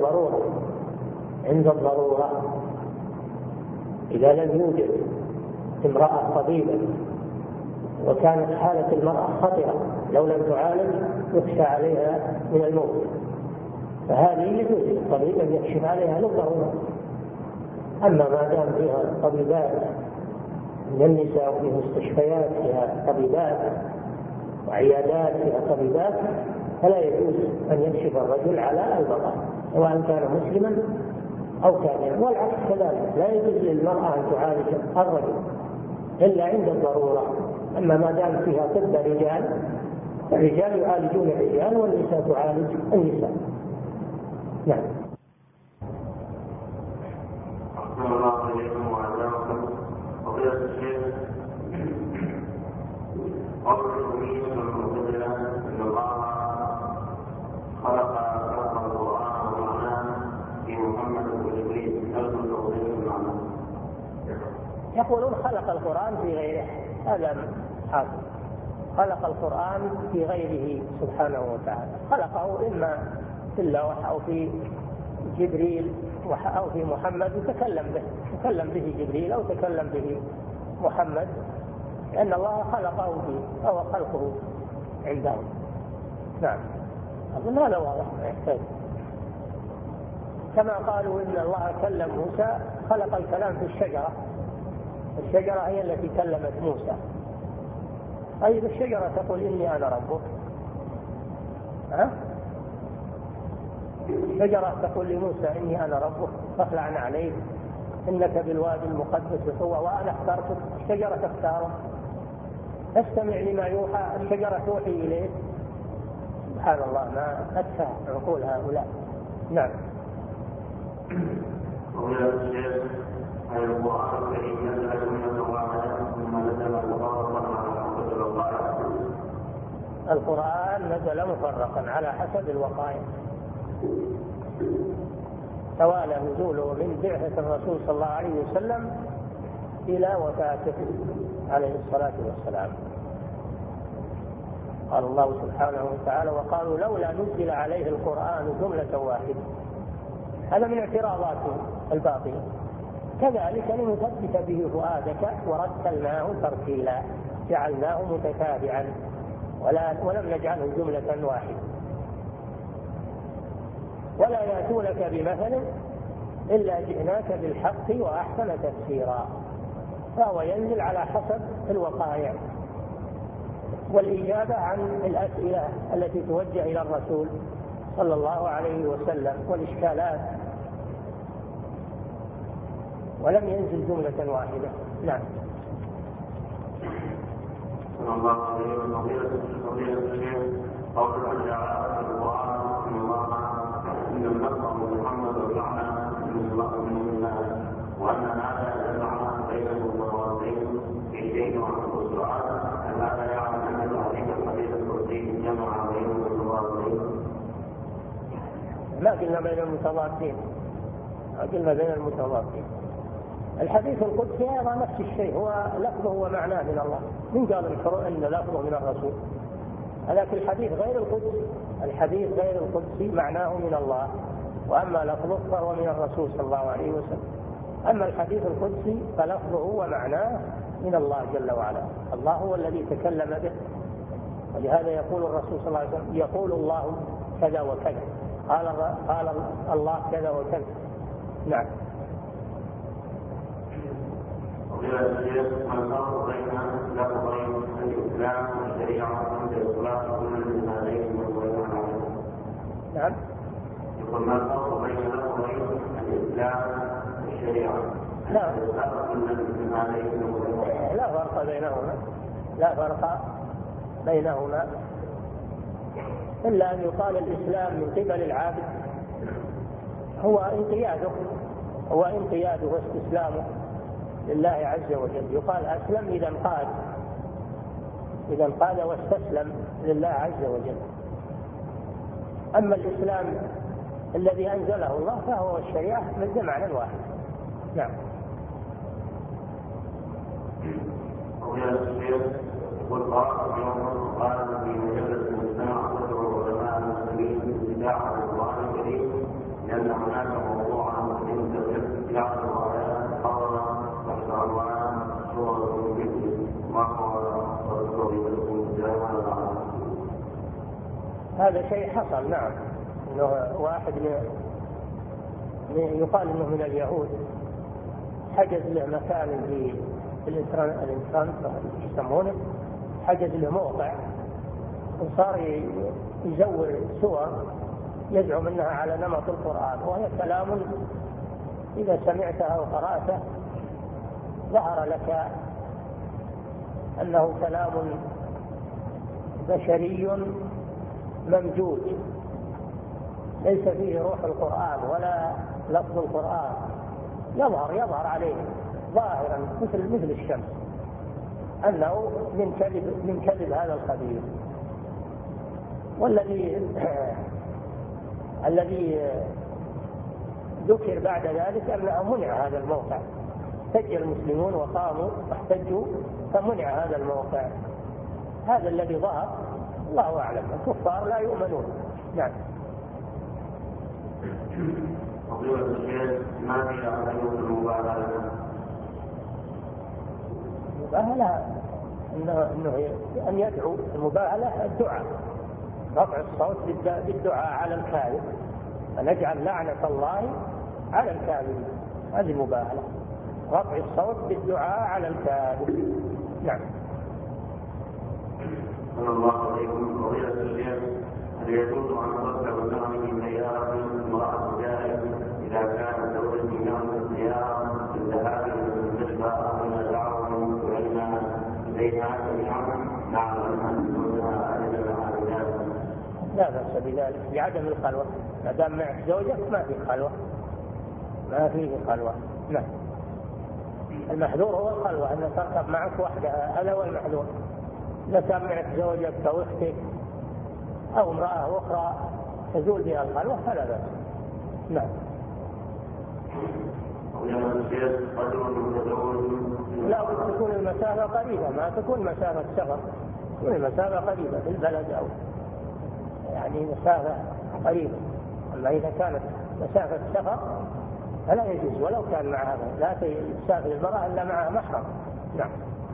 S2: عند الضرورة. إذا لم يوجد امرأة طبيبة وكانت حالة المرأة خطرة لو لم تعالج يخشى عليها من الموت، فهذه يجوز للطبيب أن يكشف عليها للضرورة. أما ما دام فيها طبيبات من النساء وفي مستشفيات فيها طبيبات وعيادات فيها طبيبات فلا يجوز أن يكشف الرجل على المرأة سواء كان مسلما أو كافرا، والعكس كذلك، لا يجوز للمرأة أن تعالج الرجل إلا عند الضرورة. أما ما دام فيها طب رجال فالرجال يعالجون الرجال والنساء تعالج النساء. نعم.
S1: أحسن الله إليكم وأعلمكم. فضيلة الشيخ، قول الأمية المعتزلة أن الله خلق القرآن ومعناه في محمد وجبريل، هل توضيح المعنى؟
S2: يقولون خلق القرآن في غيره، هذا حاصل. خلق القرآن في غيره سبحانه وتعالى، خلقه إما في اللوح أو في جبريل أو في محمد تكلم به جبريل أو تكلم به محمد، لأن الله خلقه فيه أو خلقه عنده. نعم. أظن هذا واضح ما يحتاج. كما قالوا إن الله كلم موسى، خلق الكلام في الشجرة هي التي كلمت موسى. طيب الشجرة تقول إني أنا ربك، الشجرة تقول لموسى إني أنا ربك فاخلع عليك إنك بالوادي المقدس طوى وأنا اخترتك. الشجرة تختاره، استمع لما يوحى، الشجرة توحي إليه. سبحان الله، ما أتفه عقول هؤلاء. نعم.
S1: القرآن الكريم نزل جملة واحدة ثم نزل مفرقا على حسب الوقائع.
S2: القرآن نزل مفرقا على حسب الوقائع، توالى نزوله من بعثة الرسول صلى الله عليه وسلم إلى وفاته عليه الصلاة والسلام. قال الله سبحانه وتعالى: وقالوا لولا نزل عليه القرآن جملة واحدة. هذا من اعتراضات الباطل. كذلك لنثبت به فؤادك ورتلناه ترتيلا، جعلناه متتابعا ولم نجعله جملة واحدة. ولا يأتونك بمثل إلا جئناك بالحق وأحسن تفسيرا. فهو ينزل على حسب الوقائع والإجابة عن الأسئلة التي توجه إلى الرسول صلى الله عليه وسلم والإشكالات، ولم ينزل جملة واحدة. نعم.
S1: صلى الله عليه وسلم. فضيلة الشيخ، قول الأشاعرة في القرآن إن المرء محمد المعنى من الله وأن هذا المعنى بينه وبين
S2: ما قلنا بين المتضادين، ما قلنا بين المتضادين. الحديث القدسي أيضا نفس الشيء، هو لفظه ومعناه من الله. من قال إن لفظه من الرسول؟ لكن الحديث غير القدسي، الحديث غير القدسي معناه من الله، وأما لفظه فهو من الرسول صلى الله عليه وسلم. أما الحديث القدسي فلفظه ومعناه من الله جل وعلا، الله هو الذي تكلم به. ولهذا يقول الرسول صلى الله عليه وسلم: يقول الله كذا وكذا، قال الله كذا وكذا. نعم.
S1: وإلى الشيخ ما الفرق بين لفظين الإسلام والشريعة عند إطلاق كل من هذين الموضوعين؟
S2: نعم.
S1: يقول ما الفرق بين لفظين الإسلام والشريعة؟
S2: لا فرق بينهما إلا أن يقال الإسلام من قبل العابد هو انقياده واستسلامه لله عز وجل. يقال أسلم إذا انقاد واستسلم لله عز وجل. أما الإسلام الذي أنزله الله فهو الشريعة من معنى واحد. نعم.
S1: وإلى الشيخ يقول قرأت يوم قال في مجلة المجتمع تدعو علماء المسلمين باتباع القرآن الكريم لأن هناك موضوعا يعرض الآيات حضر تحت عنوان سورة الجن ما هو
S2: هذا شيء حصل. نعم. إنه واحد يقال إنه من اليهود حجز له مكان في الإنترنت يسمونه، حجز له موقع وصار يزور سور يزعم أنها على نمط القرآن، وهي كلام إذا سمعتها وقرأته ظهر لك أنه كلام بشري ممجوج ليس فيه روح القرآن ولا لفظ القرآن، يظهر عليه ظاهرا مثل الشمس أنه من كذب هذا الخبيث. الذي ذكر بعد ذلك أنه منع هذا الموقع، احتج المسلمون وقاموا واحتجوا فمنع هذا الموقع. هذا الذي ظهر، الله أعلم، الكفار لا يؤمنون. نعم.
S1: فضيلة الشيخ ما هي عملية المباهلة؟
S2: المباهلة أنه أن يدعو، المباهلة الدعاء، رفع الصوت بالدعاء على الكاذب، فنجعل لعنة الله على الكاذب، هذه مباهلة، رفع الصوت بالدعاء على الكاذب. نعم.
S1: صلى الله عليكم. فضيلة الشيخ هل يجوز أن تركب النغم من سيارة امرأة جائز إذا كانت زوجتي نغم السيارة للذهاب إلى المستشفى أو إلى دعوة وإلى إليها جميعا مع أنها أجل العائلات؟
S2: لا بأس بذلك لعدم الخلوة، ما دام معك زوجك ما في خلوة، ما فيه خلوة. نعم. المحذور هو الخلوة، أن تركب معك وحدها، هذا هو المحذور. إذا كان معك زوجك أو أختك أو امرأة أخرى تزول بها الخلوة فلا بأس. نعم. لا بد تكون المسافة قريبة، ما تكون مسافة سفر، تكون المسافة قريبة في البلد أو يعني مسافة قريبة. أما إذا كانت مسافة سفر فلا يجوز ولو كان معها، لا تسافر المرأة إلا معها محرم. نعم.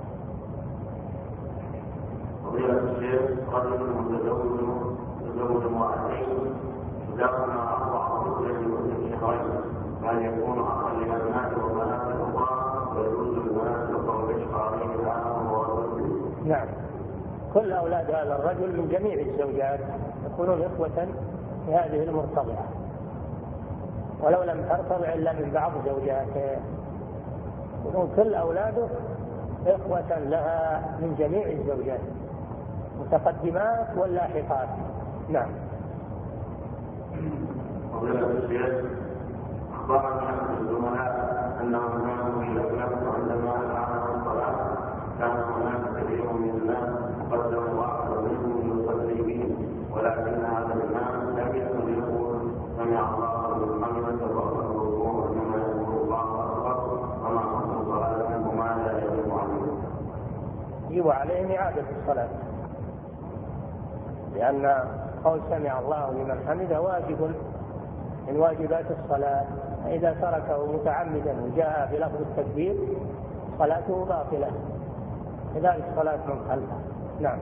S1: فضيلة الشيخ رجل متزوج امرأتين ذكرنا 4 رجل لمدة شهرين، كان يكون أقل لأبناء وبنات الأخرى ويجوز للبنات الأخرى يشقى عليه الآن والرجل؟
S2: نعم. كل أولاد هذا الرجل من جميع الزوجات يكونون إخوة في هذه المرتضعة، ولو لم ترتضع إلا من بعض زوجاته، يكون كل أولاده إخوة لها من جميع الزوجات، متقدمات واللاحقات. نعم.
S1: فضيلة الشيخ أخبرني أحد الزملاء أنهم كانوا في الأفلام عندما أعلنوا الصلاة كان هناك كثير من الناس قدموا واحد منهم يصلي بهم، ولكن هذا الإمام لم يكن يقول سمع
S2: يجب عليهم إعادة الصلاة، لأن قول سمع الله لمن حمده واجب من واجبات الصلاة، فإذا تركه متعمدا وجاء بلفظ التكبير صلاته باطلة، كذلك صلاة من خلفه. نعم.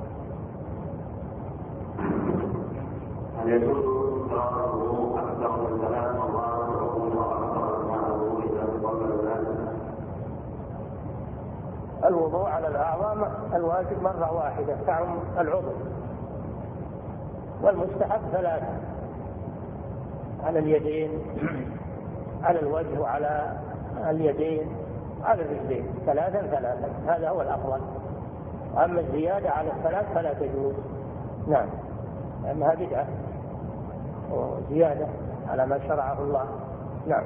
S3: هل يجوز قراءته أكثر من 3 مرات ويقول وأكثر أسماءه إذا صلى ذلك؟
S2: الوضوء على الأعضاء الواجب مرة واحدة تعم العضو، والمستحب 3 على اليدين، على الوجه وعلى اليدين، على الرجلين 3 هذا هو الأفضل. أما الزيادة على 3 فلا تجوز. نعم، لأنها بدعة وزيادة على ما شرعه الله. نعم.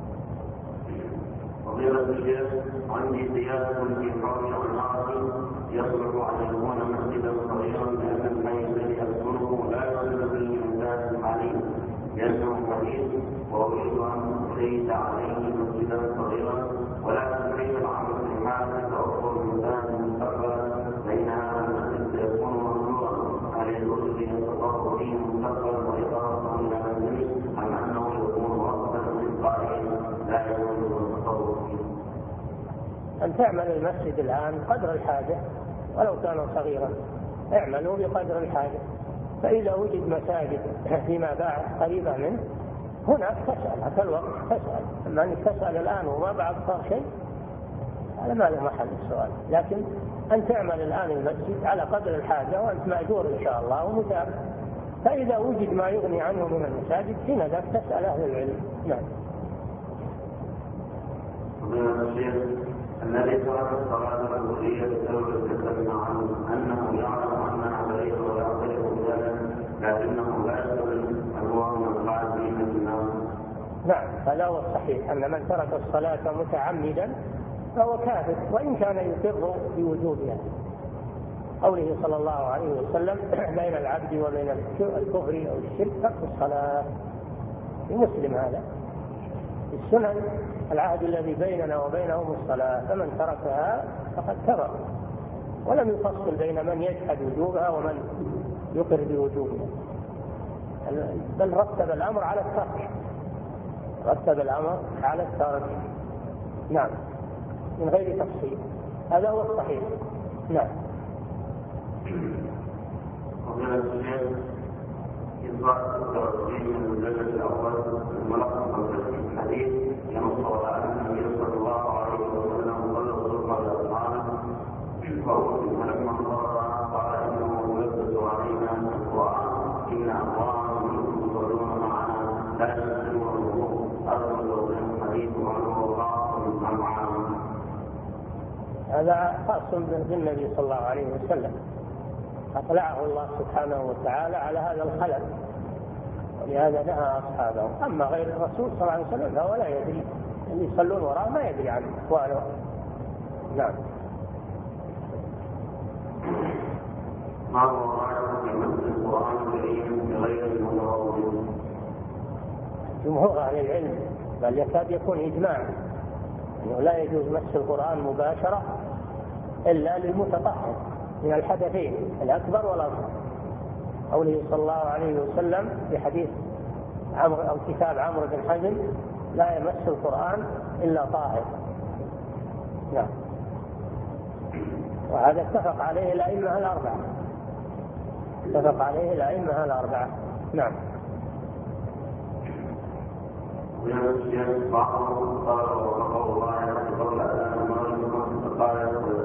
S3: فضيلة الشيخ، عندي زيادة في قول العمارة يصلح أن يكون مسجدا صغيرا لأن الحي الذي أسكنه لا يصل فيه من ذات الحديث لأنه حديث، وأريد أن أزيد عليه مسجدا صغيرا، ولكن كيف العمل في حالة توفر الميزان المستقبل بين هذا المسجد سيكون ممنوعا؟ هل يجوز فيه التصرف فيه مستقبلا وإضافة إلى منزله أم أنه يكون وقتا للقائل لا يجوز التصرف فيه؟
S2: أن تعمل المسجد الآن قدر الحاجة ولو كان صغيرا، اعملوا بقدر الحاجة، فإذا وجد مساجد فيما بعد قريبة منه هناك تسأل، هذا الوقت تسأل. أما أنك تسأل الآن وما بعد صار شيء هذا ما له محل السؤال، لكن أن تعمل الآن المسجد على قدر الحاجة وأنت مأجور إن شاء الله ومتابع، فإذا وجد ما يغني عنه من المساجد حين ذاك تسأل أهل العلم. نعم.
S3: الذي ترك الصلاة الظهرية بسبب التكلم عنه أنه يعلم أنها بعيدة ويعترف بذلك لكنه لا يستطيع أنه يفعل به الناس.
S2: نعم، هذا هو الصحيح، أن من ترك الصلاة متعمدا فهو كافر وإن كان يقر بوجوبها. قوله صلى الله عليه وسلم بين العبد وبين الكفر أو الشرك ترك الصلاة، في مسلم هذا. السنن العهد الذي بيننا وبينهم الصلاة، فمن تركها فقد كفر، ولم يفصل بين من يجحد وجوبها ومن يقر بوجوبها، بل رتب الأمر على الترك، رتب الأمر على الترك. نعم، من غير تفصيل، هذا هو الصحيح. نعم.
S3: إصلاح التوحيد من المجلد الأول الملخص في الحديث ينص على أن النبي صلى الله عليه وسلم صلى الظهر لأصحابه فلما انصرف قال إنه يلبس علينا القرآن إن أقوام يصلون معنا لا يستطيعون الوضوء. هذا هو الحديث وهو خاص عام.
S2: هذا خاص بالنبي صلى الله عليه وسلم، أطلعه الله سبحانه وتعالى على هذا الخلل، ولهذا نهى أصحابه. أما غير الرسول صلى الله عليه وسلم فهو لا يدري، اللي يصلون وراءه ما يدري عنه أحواله. نعم.
S3: ما هو رأيك في مس القرآن الكريم بغير المتوضئ؟
S2: جمهور أهل العلم بل يكاد يكون إجماع أنه لا يجوز مس القرآن مباشرة إلا للمتطهر من الحدثين الأكبر والأصغر. قوله صلى الله عليه وسلم في حديث عمرو أو كتاب عمرو بن حزم لا يمس القرآن إلا طاهر. نعم. وهذا اتفق عليه الأئمة الأربعة، اتفق عليه الأئمة الأربعة. نعم.
S3: بعضهم قال وقال الله قبل أن المغرب قال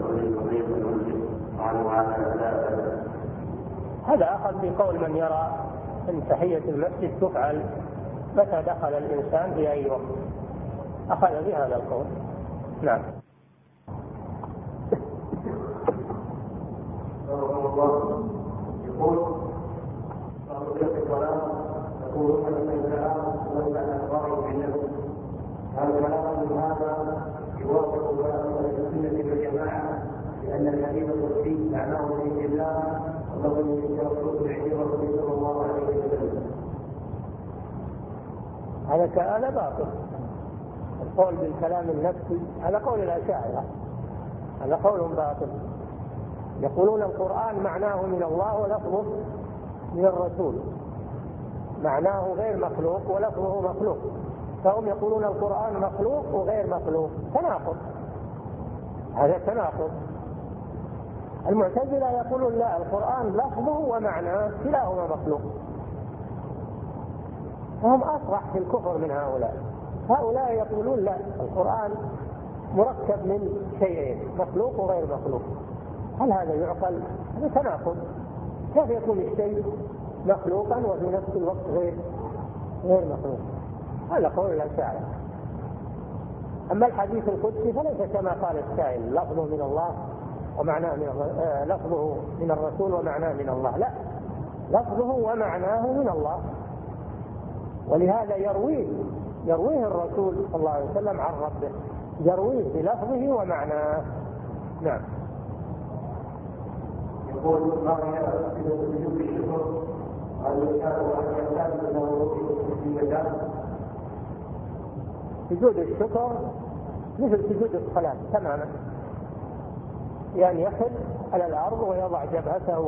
S2: هذا أخذ بقول من يرى أن تحية المسجد تفعل متى دخل الإنسان في أي وقت، أخذ بهذا القول. نعم.
S3: يقول يقول أن الكلام ليس أخبار بالنفس، هذا كلام من هذا يوافق أهل السنة والجماعة لأن الحديث القدسي معناه بإذن الله وله من رسول الرسول صلى الله عليه وسلم.
S2: هذا باطل. القول بالكلام النفسي هذا قول الأشاعرة، هذا قول باطل. يقولون القرآن معناه من الله ولفظه من الرسول، معناه غير مخلوق ولفظه مخلوق، فهم يقولون القرآن مخلوق وغير مخلوق، تناقض، هذا تناقض. المعتزلة يقولون لا، القرآن لفظه ومعناه كلاهما مخلوق، فهم أصرح في الكفر من هؤلاء. هؤلاء يقولون لا، القرآن مركب من شيئين، مخلوق وغير مخلوق. هل هذا يعقل؟ هذا تناقض. كيف يكون الشيء مخلوقا وفي نفس الوقت غير مخلوق؟ هذا قول الأشاعرة. أما الحديث القدسي فليس كما قال السائل لفظه من الله ومعناه لفظه من الرسول ومعناه من الله، لا، لفظه ومعناه من الله، ولهذا يرويه الرسول صلى الله عليه وسلم عن ربه، يرويه بلفظه ومعناه. نعم.
S4: يقول ما هي سجود الشكر هل يكاد أن يحتاج له في مجال؟
S2: سجود الشكر مثل سجود الصلاة تماما، يعني يخر على الأرض ويضع جبهته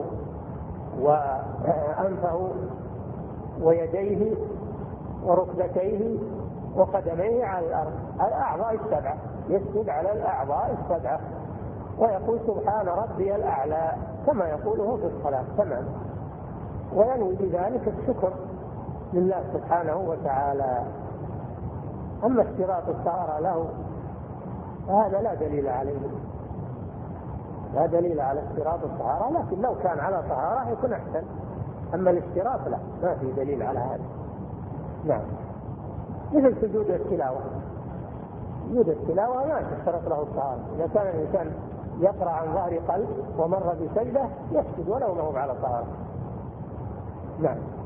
S2: وأنفه ويديه وركبتيه وقدميه على الأرض، الأعضاء السبعة، يسجد على الأعضاء السبعة ويقول سبحان ربي الأعلى كما يقوله في الصلاة تمام، وينوي بذلك الشكر لله سبحانه وتعالى. أما اشتراط الطهارة له فهذا لا دليل عليه، لا دليل على اشتراط الطهارة، لكن لو كان على طهارة يكون أحسن، أما الاشتراط لا، ما في دليل على هذا. نعم. مثل سجود التلاوة، سجود التلاوة ما تشترط له الطهارة، إذا كان الإنسان يقرأ عن ظهر قلب ومر بسجدة يسجد ولو ما هو على طهارة. نعم.